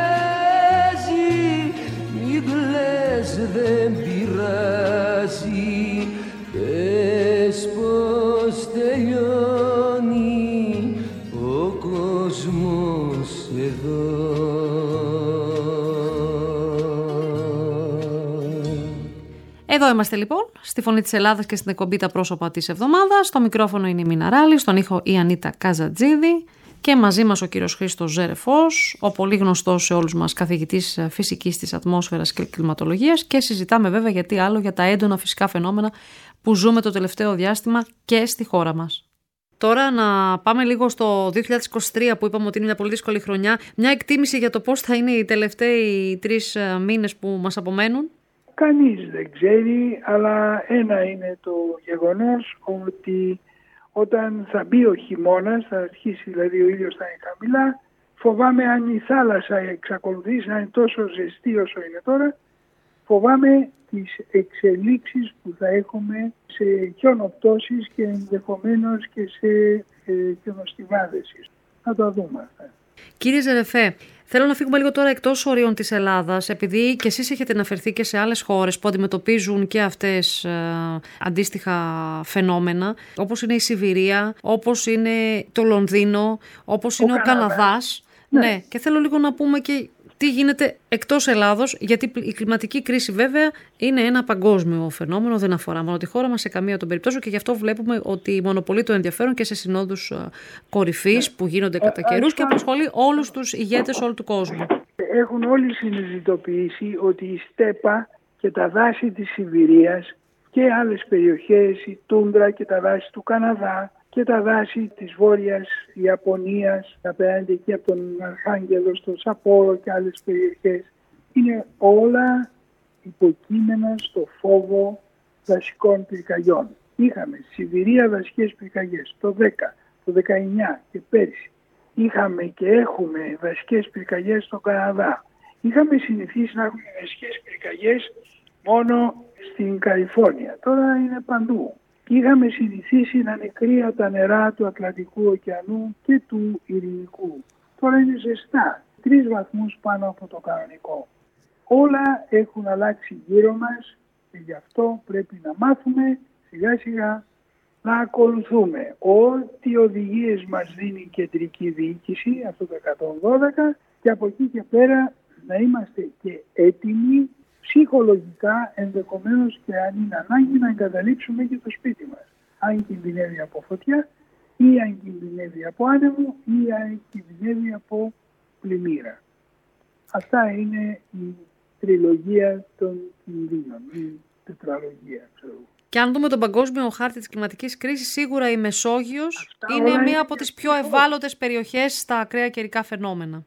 μην κλαις, δεν πειράζει, πες πως τελειώνει ο κόσμος εδώ. Εδώ είμαστε λοιπόν, στη Φωνή της Ελλάδας και στην εκπομπή Τα Πρόσωπα της Εβδομάδας. Στο μικρόφωνο είναι η Μίνα Ράλη, στον ήχο η Ανίτα Καζατζίδη και μαζί μας ο κύριος Χρήστος Ζερεφός, ο πολύ γνωστός σε όλους μας καθηγητής φυσικής της ατμόσφαιρας και κλιματολογίας, και συζητάμε βέβαια γιατί άλλο για τα έντονα φυσικά φαινόμενα που ζούμε το τελευταίο διάστημα και στη χώρα μας. Τώρα να πάμε λίγο στο 2023 που είπαμε ότι είναι μια πολύ δύσκολη χρονιά. Μια εκτίμηση για το πώς θα είναι οι τελευταίοι 3 μήνες που μας απομένουν. Κανείς δεν ξέρει, αλλά ένα είναι το γεγονός ότι όταν θα μπει ο χειμώνας, θα αρχίσει δηλαδή ο ήλιος θα είναι χαμηλά, φοβάμαι αν η θάλασσα εξακολουθήσει να είναι τόσο ζεστή όσο είναι τώρα, φοβάμαι τις εξελίξεις που θα έχουμε σε χιονοπτώσεις και ενδεχομένως και σε χιονοστιβάδες. Θα το δούμε αυτά. Κύριε Ζερεφέ, θέλω να φύγουμε λίγο τώρα εκτός ορίων της Ελλάδας, επειδή και εσείς έχετε αναφερθεί και σε άλλες χώρες που αντιμετωπίζουν και αυτές αντίστοιχα φαινόμενα, όπως είναι η Σιβηρία, όπως είναι το Λονδίνο, όπως είναι ο Καναδάς. Ναι, και θέλω λίγο να πούμε και τι γίνεται εκτός Ελλάδος, γιατί η κλιματική κρίση βέβαια είναι ένα παγκόσμιο φαινόμενο, δεν αφορά μόνο τη χώρα μας σε καμία των περιπτώσεων, και γι' αυτό βλέπουμε ότι μονοπολεί το ενδιαφέρον και σε συνόδους κορυφής που γίνονται κατά καιρούς και απασχολεί όλους τους ηγέτες όλου του κόσμου. Έχουν όλοι συνειδητοποιήσει ότι η στέπα και τα δάση της Σιβηρίας και άλλες περιοχές, η τούντρα και τα δάση του Καναδά και τα δάση της Βόρειας Ιαπωνίας, απέναντι εκεί από τον Αρχάγγελο στο Σαπόρο και άλλες περιοχές, είναι όλα υποκείμενα στο φόβο δασικών πυρκαγιών. Είχαμε στη Σιβηρία δασικές πυρκαγιές το 10, το 19 και πέρσι. Είχαμε και έχουμε δασικές πυρκαγιές στο Καναδά. Είχαμε συνηθίσει να έχουμε δασικές πυρκαγιές μόνο στην Καλιφόρνια. Τώρα είναι παντού. Είχαμε συνηθίσει να είναι κρύα τα νερά του Ατλαντικού ωκεανού και του Ειρηνικού. Τώρα είναι ζεστά, 3 βαθμούς πάνω από το κανονικό. Όλα έχουν αλλάξει γύρω μας και γι' αυτό πρέπει να μάθουμε σιγά σιγά να ακολουθούμε ό,τι οδηγίες μας δίνει η κεντρική διοίκηση, αυτό το 112, και από εκεί και πέρα να είμαστε και έτοιμοι ψυχολογικά, ενδεχομένως και αν είναι ανάγκη, να εγκαταλείψουμε και το σπίτι μας. Αν κινδυνεύει από φωτιά ή αν κινδυνεύει από άνεμο ή αν κινδυνεύει από πλημμύρα. Αυτά είναι η τριλογία των κινδύνων, η τετραλογία, ξέρω. Και αν δούμε τον παγκόσμιο χάρτη της κλιματικής κρίσης, σίγουρα η Μεσόγειος είναι μία από τις πιο ευάλωτες περιοχές στα ακραία καιρικά φαινόμενα.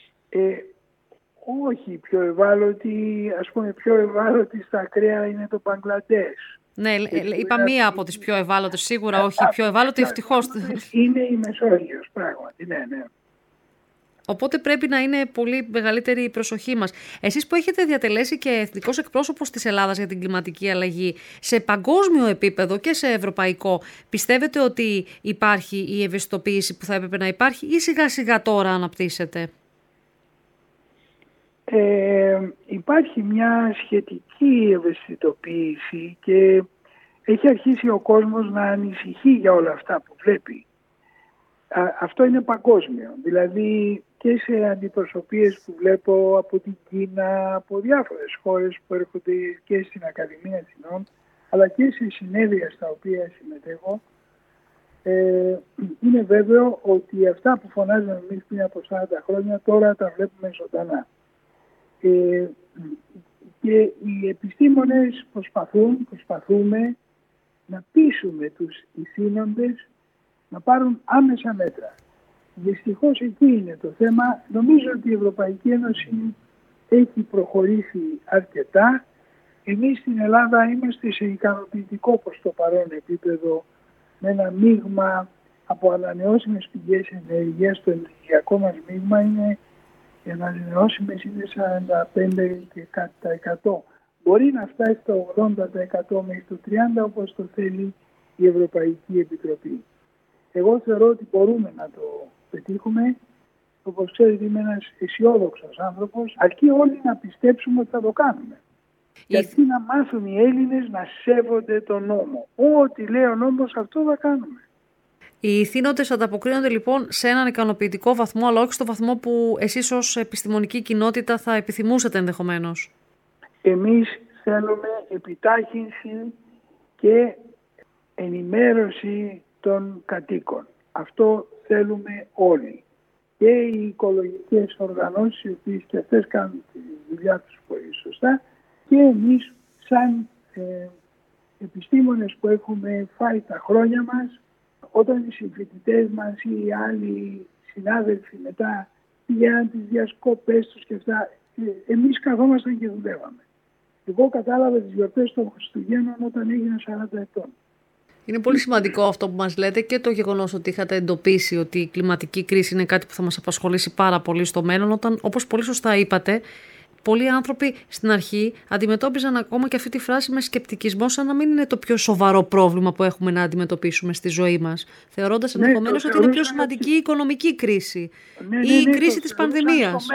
Όχι, πιο ευάλωτη, ας πούμε πιο ευάλωτη στα ακραία είναι το Μπαγκλαντές. Ναι, είπα μία από τις πιο ευάλωτες, σίγουρα όχι η πιο ευάλωτη, ευτυχώς. Είναι η Μεσόγειος, πράγματι, ναι. Οπότε πρέπει να είναι πολύ μεγαλύτερη η προσοχή μας. Εσείς που έχετε διατελέσει και εθνικός εκπρόσωπος της Ελλάδας για την κλιματική αλλαγή, σε παγκόσμιο επίπεδο και σε ευρωπαϊκό, πιστεύετε ότι υπάρχει η ευαισθητοποίηση που θα έπρεπε να υπάρχει ή σιγά σιγά τώρα αναπτύσσεται? Υπάρχει μια σχετική ευαισθητοποίηση και έχει αρχίσει ο κόσμος να ανησυχεί για όλα αυτά που βλέπει. Αυτό είναι παγκόσμιο. Δηλαδή και σε αντιπροσωπείες που βλέπω από την Κίνα, από διάφορες χώρες που έρχονται και στην Ακαδημία Αθηνών, αλλά και σε συνέδρια στα οποία συμμετέχω, είναι βέβαιο ότι αυτά που φωνάζαμε εμείς πριν από 40 χρόνια τώρα τα βλέπουμε ζωντανά. Και οι επιστήμονες προσπαθούμε να πείσουμε τους ηθήνοντες να πάρουν άμεσα μέτρα. Δυστυχώς εκεί είναι το θέμα. Νομίζω ότι η Ευρωπαϊκή Ένωση έχει προχωρήσει αρκετά. Εμείς στην Ελλάδα είμαστε σε ικανοποιητικό προς το παρόν επίπεδο, με ένα μείγμα από ανανεώσιμες πηγές ενέργειας. Το ενεργειακό μας μείγμα είναι, οι ανανεώσιμες είναι 45%. Μπορεί να φτάσει στο 80% μέχρι το 30% όπως το θέλει η Ευρωπαϊκή Επιτροπή. Εγώ θεωρώ ότι μπορούμε να το πετύχουμε. Όπως ξέρετε, είμαι ένας αισιόδοξος άνθρωπος, αρκεί όλοι να πιστέψουμε ότι θα το κάνουμε. Γιατί να μάθουν οι Έλληνες να σέβονται τον νόμο. Ό,τι λέει ο νόμος, αυτό θα κάνουμε. Οι ηθήνοντες ανταποκρίνονται λοιπόν σε έναν ικανοποιητικό βαθμό, αλλά όχι στο βαθμό που εσείς ως επιστημονική κοινότητα θα επιθυμούσατε ενδεχομένως. Εμείς θέλουμε επιτάχυνση και ενημέρωση των κατοίκων. Αυτό θέλουμε όλοι. Και οι οικολογικές οργανώσεις, οι οποίες και αυτές κάνουν τη δουλειά τους πολύ σωστά, και εμείς σαν επιστήμονες που έχουμε φάει τα χρόνια μας, όταν οι συμφοιτητές μας ή οι άλλοι συνάδελφοι μετά πήγαιναν τις διασκοπές τους και αυτά, εμείς καθόμασταν και δουλεύαμε. Εγώ κατάλαβα τις γιορτές των Χριστουγέννων όταν έγινα 40 ετών. Είναι πολύ σημαντικό αυτό που μας λέτε και το γεγονός ότι είχατε εντοπίσει ότι η κλιματική κρίση είναι κάτι που θα μας απασχολήσει πάρα πολύ στο μέλλον, όταν, όπως πολύ σωστά είπατε, πολλοί άνθρωποι στην αρχή αντιμετώπιζαν ακόμα και αυτή τη φράση με σκεπτικισμό, σαν να μην είναι το πιο σοβαρό πρόβλημα που έχουμε να αντιμετωπίσουμε στη ζωή μας, θεωρώντας ενδεχομένως ότι είναι πιο σημαντική η οικονομική κρίση ή η κρίση της πανδημίας.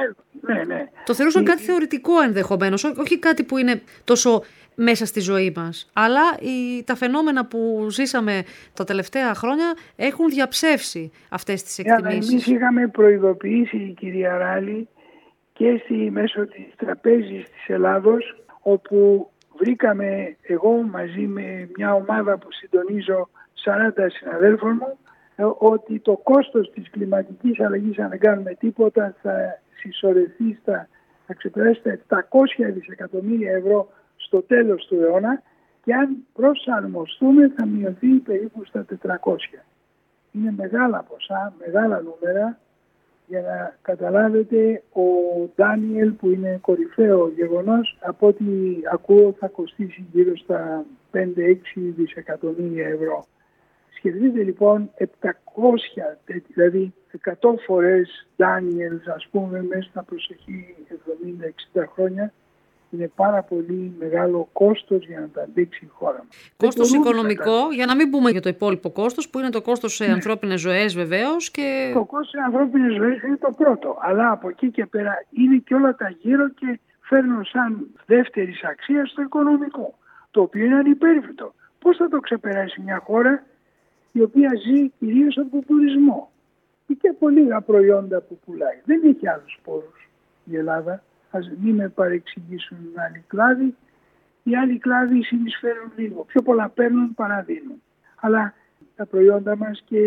Το θεωρούσαν κάτι θεωρητικό ενδεχομένως, όχι κάτι που είναι τόσο μέσα στη ζωή μας. Αλλά τα φαινόμενα που ζήσαμε τα τελευταία χρόνια έχουν διαψεύσει αυτές τις εκτιμήσεις. Εμείς είχαμε προειδοποιήσει, η κυρία Ράλη, και μέσω της Τραπέζης της Ελλάδος, όπου βρήκαμε εγώ μαζί με μια ομάδα που συντονίζω 40 συναδέλφων μου, ότι το κόστος της κλιματικής αλλαγής, αν δεν κάνουμε τίποτα, θα συσσωρευτεί, θα ξεπεράσει τα 700 δισεκατομμύρια ευρώ στο τέλος του αιώνα, και αν προσαρμοστούμε θα μειωθεί περίπου στα 400. Είναι μεγάλα ποσά, μεγάλα νούμερα. Για να καταλάβετε, ο Ντάνιελ, που είναι κορυφαίο γεγονός, από ό,τι ακούω θα κοστίσει γύρω στα 5-6 δισεκατομμύρια ευρώ. Σκεφτείτε λοιπόν 700, δηλαδή 100 φορές Ντάνιελ, ας πούμε, μέσα στα προσεχή 70-60 χρόνια. Είναι πάρα πολύ μεγάλο κόστος για να τα αντέξει η χώρα μας. Κόστος οικονομικό, για να μην πούμε για το υπόλοιπο κόστος, που είναι το κόστος σε ανθρώπινες ζωές βεβαίως. Και... Το κόστος σε ανθρώπινες ζωές είναι το πρώτο, αλλά από εκεί και πέρα είναι και όλα τα γύρω και φέρνουν σαν δεύτερης αξίας το οικονομικό, το οποίο είναι ανυπέρβλητο. Πώς θα το ξεπεράσει μια χώρα η οποία ζει κυρίως από τον τουρισμό και από λίγα προϊόντα που πουλάει? Δεν έχει άλλους πόρους η Ελλάδα. Ας μην με παρεξηγήσουν άλλοι κλάδοι. Οι άλλοι κλάδοι συνεισφέρουν λίγο. Πιο πολλά παίρνουν παρά δίνουν. Αλλά τα προϊόντα μας και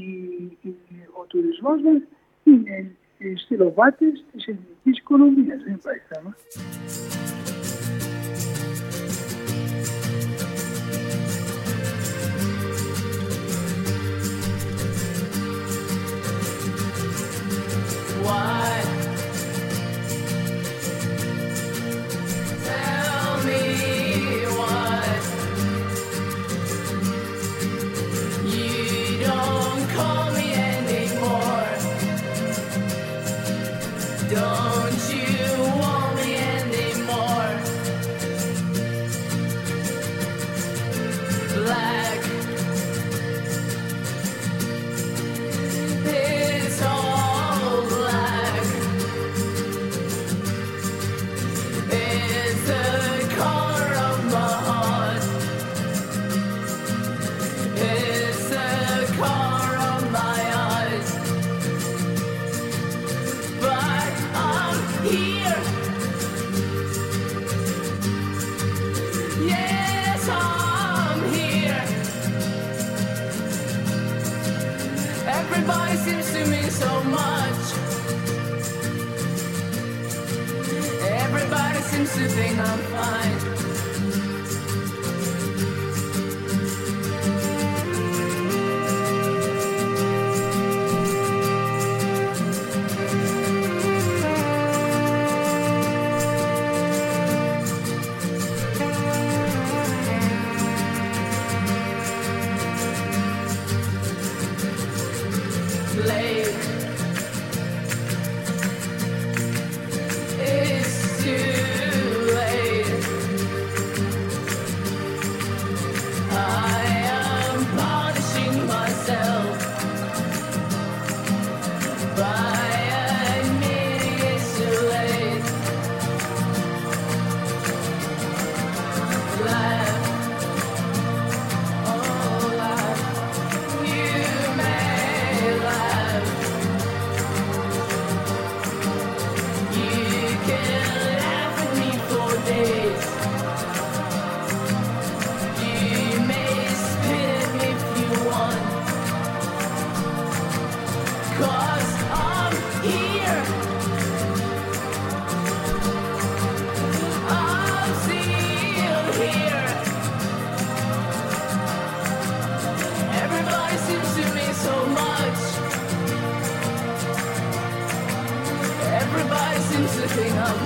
ο τουρισμός μας είναι οι στυλοβάτες της ελληνικής οικονομίας. Δεν υπάρχει θέμα. Everybody seems to mean so much. Everybody seems to think I'm fine.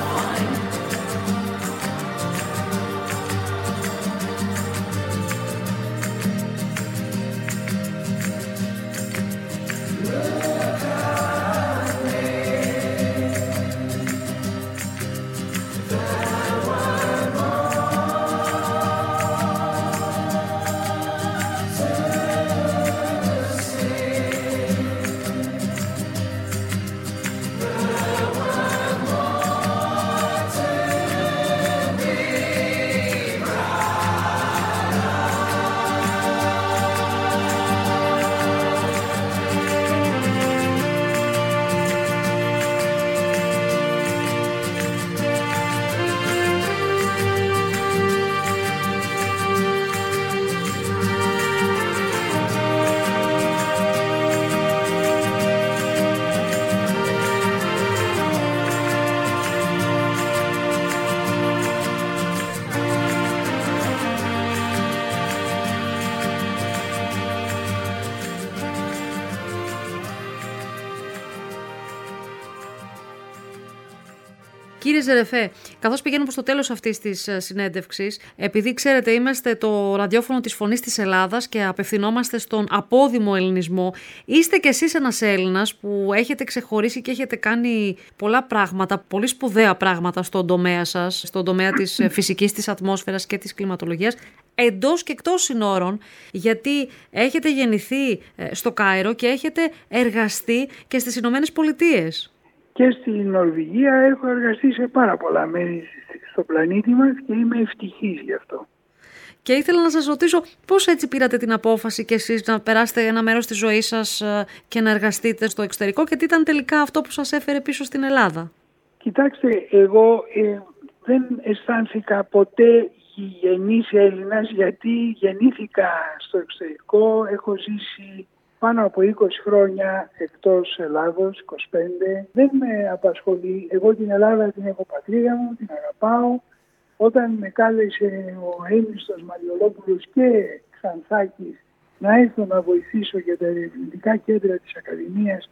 Κύριε Ζερεφέ, καθώς πηγαίνουμε προς το τέλος αυτής της συνέντευξης, επειδή ξέρετε είμαστε το ραδιόφωνο της Φωνής της Ελλάδας και απευθυνόμαστε στον απόδημο ελληνισμό, είστε κι εσείς ένας Έλληνας που έχετε ξεχωρίσει και έχετε κάνει πολλά πράγματα, πολύ σπουδαία πράγματα στον τομέα σας, στον τομέα της φυσικής, της ατμόσφαιρας και της κλιματολογίας, εντός και εκτός συνόρων, γιατί έχετε γεννηθεί στο Κάιρο και έχετε εργαστεί και στις Ηνωμένες Πολιτείες. Και στην Νορβηγία έχω εργαστεί σε πάρα πολλά μέρη στο πλανήτη μας και είμαι ευτυχής γι' αυτό. Και ήθελα να σας ρωτήσω πώς έτσι πήρατε την απόφαση και εσείς να περάσετε ένα μέρος της ζωής σας και να εργαστείτε στο εξωτερικό και τι ήταν τελικά αυτό που σας έφερε πίσω στην Ελλάδα. Κοιτάξτε, εγώ δεν αισθάνθηκα ποτέ γηγενής Έλληνας γιατί γεννήθηκα στο εξωτερικό, έχω ζήσει πάνω από 20 χρόνια εκτός Ελλάδος, 25. Δεν με απασχολεί. Εγώ την Ελλάδα την έχω πατρίδα μου, την αγαπάω. Όταν με κάλεσε ο Έμιστος Μαριολόπουλος και Ξανθάκης να έρθω να βοηθήσω για τα ερευνητικά κέντρα της Ακαδημίας,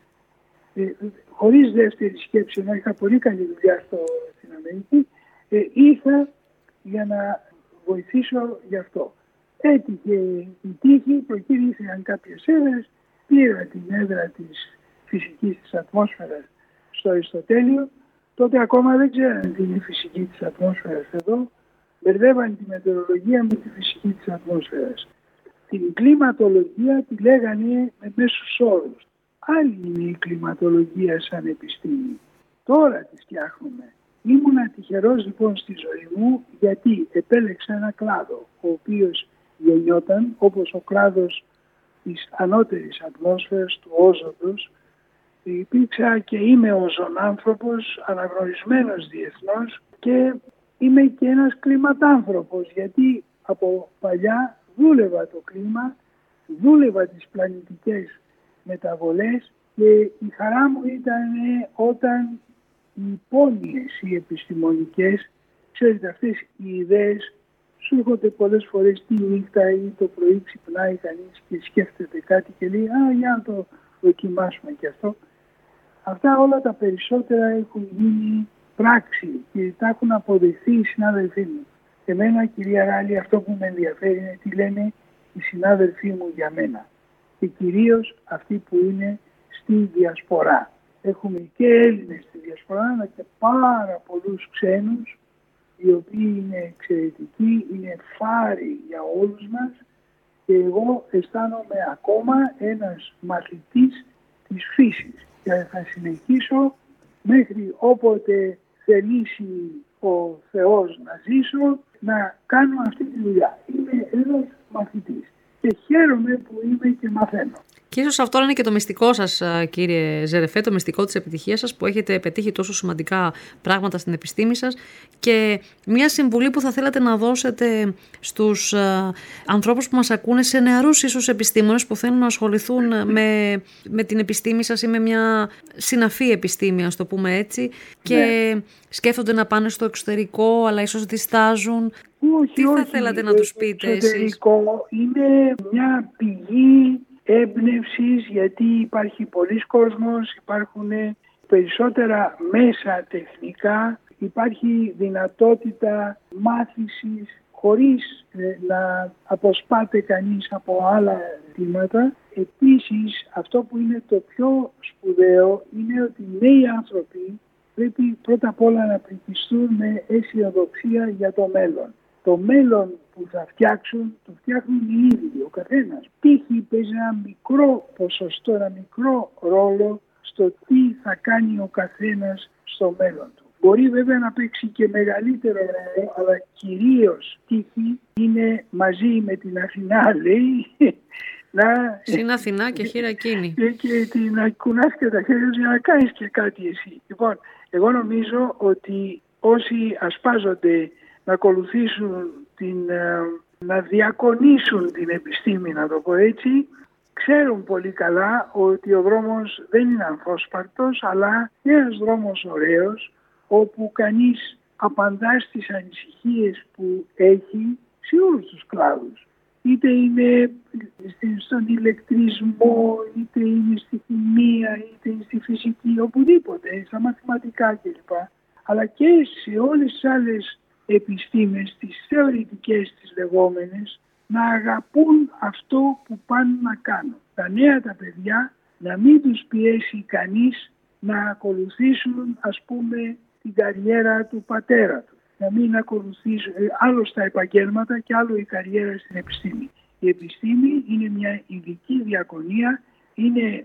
χωρίς δεύτερη σκέψη, ενώ είχα πολύ καλή δουλειά στην Αμερική, ήρθα για να βοηθήσω γι' αυτό. Έτυχε η τύχη, προκήρυξαν κάποιες έδρες, πήρα την έδρα της φυσικής της ατμόσφαιρας στο Αριστοτέλειο. Τότε ακόμα δεν ξέρανε τι είναι η φυσική της ατμόσφαιρας εδώ. Μπερδεύαν τη μετεωρολογία με τη φυσική της ατμόσφαιρας. Την κλιματολογία τη λέγανε με μέσους όρους. Άλλη είναι η κλιματολογία σαν επιστήμη. Τώρα τη φτιάχνουμε. Ήμουνα τυχερός λοιπόν στη ζωή μου γιατί επέλεξα ένα κλάδο ο οποίος γεννιόταν όπως ο κλάδος της ανώτερης ατμόσφαιρας του όζοντος. Υπήρξα και είμαι οζονάνθρωπος, αναγνωρισμένος διεθνώς και είμαι και ένας κλιματάνθρωπος γιατί από παλιά δούλευα το κλίμα, δούλευα τις πλανητικές μεταβολές και η χαρά μου ήταν όταν οι υπόνοιες, οι επιστημονικές, ξέρετε αυτές οι ιδέες σου έρχονται πολλές φορές τη νύχτα ή το πρωί ξυπνάει κανείς και σκέφτεται κάτι και λέει για να το δοκιμάσουμε και αυτό. Αυτά όλα τα περισσότερα έχουν γίνει πράξη και τα έχουν αποδεχθεί οι συνάδελφοί μου. Εμένα, κυρία Ράλη, αυτό που με ενδιαφέρει είναι τι λένε οι συνάδελφοί μου για μένα. Και κυρίως αυτοί που είναι στη διασπορά. Έχουμε και Έλληνες στη διασπορά, αλλά και πάρα πολλούς ξένους, οι οποίοι είναι εξαιρετικοί, είναι φάροι για όλους μας και εγώ αισθάνομαι ακόμα ένας μαθητής της φύσης και θα συνεχίσω μέχρι όποτε θελήσει ο Θεός να ζήσω να κάνω αυτή τη δουλειά. Είμαι ένας μαθητής και χαίρομαι που είμαι και μαθαίνω. Και ίσως αυτό είναι και το μυστικό σας, κύριε Ζερεφέ, το μυστικό της επιτυχίας σας που έχετε πετύχει τόσο σημαντικά πράγματα στην επιστήμη σας και μια συμβουλή που θα θέλατε να δώσετε στους ανθρώπους που μας ακούνε, σε νεαρούς ίσως επιστήμονες που θέλουν να ασχοληθούν με την επιστήμη σας ή με μια συναφή επιστήμη, ας το πούμε έτσι, και σκέφτονται να πάνε στο εξωτερικό αλλά ίσως διστάζουν. Τι θα θέλατε να τους πείτε εσείς? Το εξωτερικό είναι μια πηγή έμπνευσης γιατί υπάρχει πολλής κόσμος, υπάρχουν περισσότερα μέσα τεχνικά, υπάρχει δυνατότητα μάθησης χωρίς να αποσπάται κανείς από άλλα αιτήματα. Επίσης, αυτό που είναι το πιο σπουδαίο είναι ότι οι νέοι άνθρωποι πρέπει πρώτα απ' όλα να πληθυστούν με αισιοδοξία για το μέλλον. Το μέλλον που θα φτιάξουν, το φτιάχνουν οι ίδιοι, ο καθένας. Π.χ. παίζει ένα μικρό ποσοστό, ένα μικρό ρόλο στο τι θα κάνει ο καθένας στο μέλλον του. Μπορεί βέβαια να παίξει και μεγαλύτερο ρόλο, αλλά κυρίως τύχη είναι μαζί με την Αθηνά, λέει, στην Αθηνά και χείρα εκείνη. Και να κουνάς και τα χέρια για να κάνεις και κάτι εσύ. Λοιπόν, εγώ νομίζω ότι όσοι ασπάζονται να ακολουθήσουν να διακονήσουν την επιστήμη, να το πω έτσι, ξέρουν πολύ καλά ότι ο δρόμος δεν είναι αμφόσπαρτος, αλλά είναι ένας δρόμος ωραίος, όπου κανείς απαντά στις ανησυχίες που έχει σε όλους τους κλάδους. Είτε είναι στον ηλεκτρισμό, είτε είναι στη χημεία, είτε είναι στη φυσική, οπουδήποτε, στα μαθηματικά κλπ. Αλλά και σε όλες τις άλλες επιστήμες, τις θεωρητικές, τις λεγόμενες, να αγαπούν αυτό που πάνε να κάνουν. Τα νέα τα παιδιά να μην τους πιέσει κανείς να ακολουθήσουν, ας πούμε, την καριέρα του πατέρα του. Να μην ακολουθήσουν άλλο στα επαγγέλματα και άλλο η καριέρα στην επιστήμη. Η επιστήμη είναι μια ειδική διακονία, είναι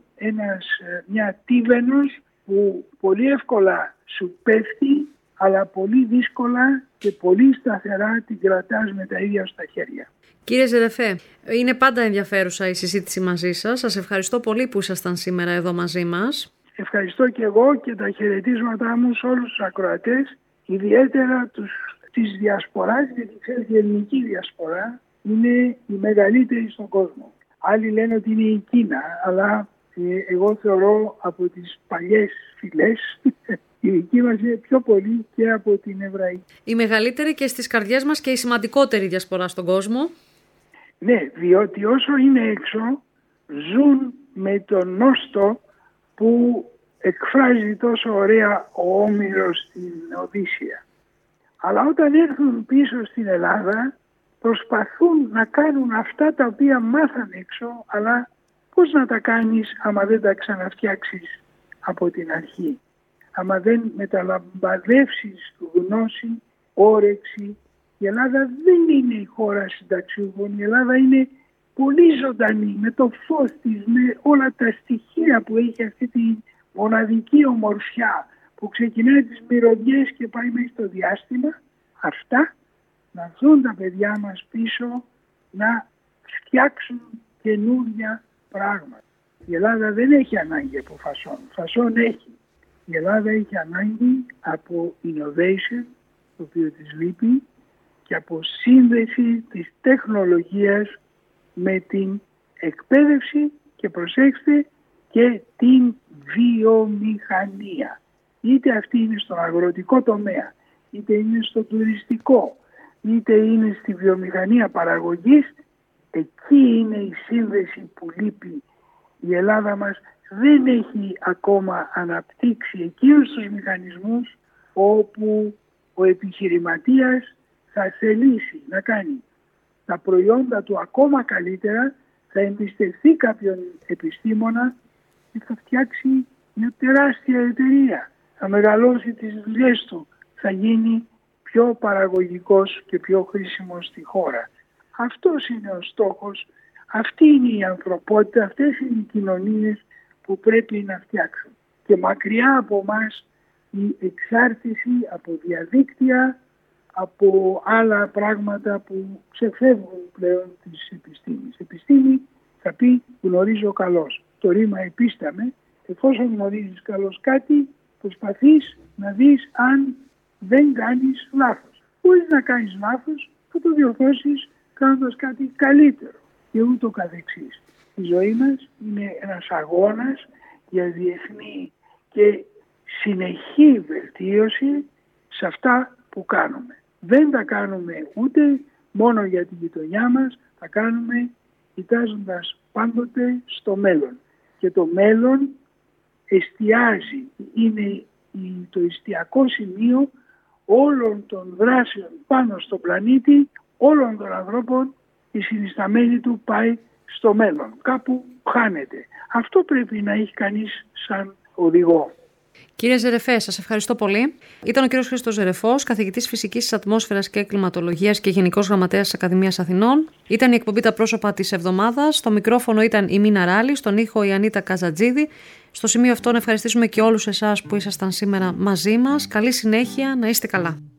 μια τίβενος που πολύ εύκολα σου πέφτει, αλλά πολύ δύσκολα και πολύ σταθερά την κρατάς με τα ίδια στα χέρια. Κύριε Ζερεφέ, είναι πάντα ενδιαφέρουσα η συζήτηση μαζί σας. Σας ευχαριστώ πολύ που ήσασταν σήμερα εδώ μαζί μας. Ευχαριστώ και εγώ και τα χαιρετίσματά μου σε όλους τους ακροατές, ιδιαίτερα της διασποράς, γιατί ξέρετε η ελληνική διασπορά είναι η μεγαλύτερη στον κόσμο. Άλλοι λένε ότι είναι η Κίνα, αλλά εγώ θεωρώ από τις παλιές φυλές η δική μας είναι πιο πολύ και από την Εβραϊκή. Η μεγαλύτερη και στις καρδιές μας και η σημαντικότερη διασπορά στον κόσμο. Ναι, διότι όσο είναι έξω ζουν με τον νόστο που εκφράζει τόσο ωραία ο Όμηρος στην Οδύσσεια. Αλλά όταν έρθουν πίσω στην Ελλάδα προσπαθούν να κάνουν αυτά τα οποία μάθαν έξω, αλλά πώς να τα κάνεις άμα δεν τα ξαναφτιάξεις από την αρχή. Άμα δεν μεταλαμπαδεύσεις γνώση, όρεξη. Η Ελλάδα δεν είναι η χώρα συνταξιούχων. Η Ελλάδα είναι πολύ ζωντανή, με το φως της, με όλα τα στοιχεία που έχει αυτή τη μοναδική ομορφιά που ξεκινάει τις μυρωδιές και πάει μέχρι στο διάστημα. Αυτά να δουν τα παιδιά μας πίσω να φτιάξουν καινούργια πράγματα. Η Ελλάδα δεν έχει ανάγκη από φασόν. Φασόν έχει. Η Ελλάδα έχει ανάγκη από innovation, το οποίο της λείπει, και από σύνδεση της τεχνολογίας με την εκπαίδευση και προσέξτε και την βιομηχανία. Είτε αυτή είναι στον αγροτικό τομέα, είτε είναι στο τουριστικό, είτε είναι στη βιομηχανία παραγωγής, εκεί είναι η σύνδεση που λείπει. Η Ελλάδα μας δεν έχει ακόμα αναπτύξει εκείνους τους μηχανισμούς όπου ο επιχειρηματίας θα θελήσει να κάνει τα προϊόντα του ακόμα καλύτερα, θα εμπιστευτεί κάποιον επιστήμονα και θα φτιάξει μια τεράστια εταιρεία. Θα μεγαλώσει τις δουλειές του, θα γίνει πιο παραγωγικός και πιο χρήσιμος στη χώρα. Αυτός είναι ο στόχος, αυτή είναι η ανθρωπότητα, αυτές είναι οι κοινωνίες που πρέπει να φτιάξουν. Και μακριά από μας η εξάρτηση από διαδίκτυα, από άλλα πράγματα που ξεφεύγουν πλέον της επιστήμης. Επιστήμη θα πει γνωρίζω καλώς. Το ρήμα επίσταμε, εφόσον γνωρίζεις καλώς κάτι, προσπαθείς να δεις αν δεν κάνεις λάθος. Μπορείς να κάνεις λάθος, θα το διορθώσεις κάνοντας κάτι καλύτερο και ούτω καθεξής. Η ζωή μας είναι ένας αγώνας για διεθνή και συνεχή βελτίωση σε αυτά που κάνουμε. Δεν τα κάνουμε ούτε μόνο για την γειτονιά μας, τα κάνουμε κοιτάζοντας πάντοτε στο μέλλον. Και το μέλλον εστιάζει, είναι το εστιακό σημείο όλων των δράσεων πάνω στο πλανήτη, όλων των ανθρώπων, η συνισταμένη του πάει στο μέλλον. Κάπου χάνεται. Αυτό πρέπει να έχει κανείς σαν οδηγό. Κύριε Ζερεφέ, σας ευχαριστώ πολύ. Ήταν ο κύριος Χρήστος Ζερεφός, καθηγητής φυσικής της ατμόσφαιρας και κλιματολογίας και γενικός γραμματέας της Ακαδημίας Αθηνών. Ήταν η εκπομπή Τα Πρόσωπα της Εβδομάδας. Στο μικρόφωνο ήταν η Μίνα Ράλη, στον ήχο η Ανίτα Καζατζίδη. Στο σημείο αυτό να ευχαριστήσουμε και όλους εσάς που ήσασταν σήμερα μαζί μας. Καλή συνέχεια, να είστε καλά.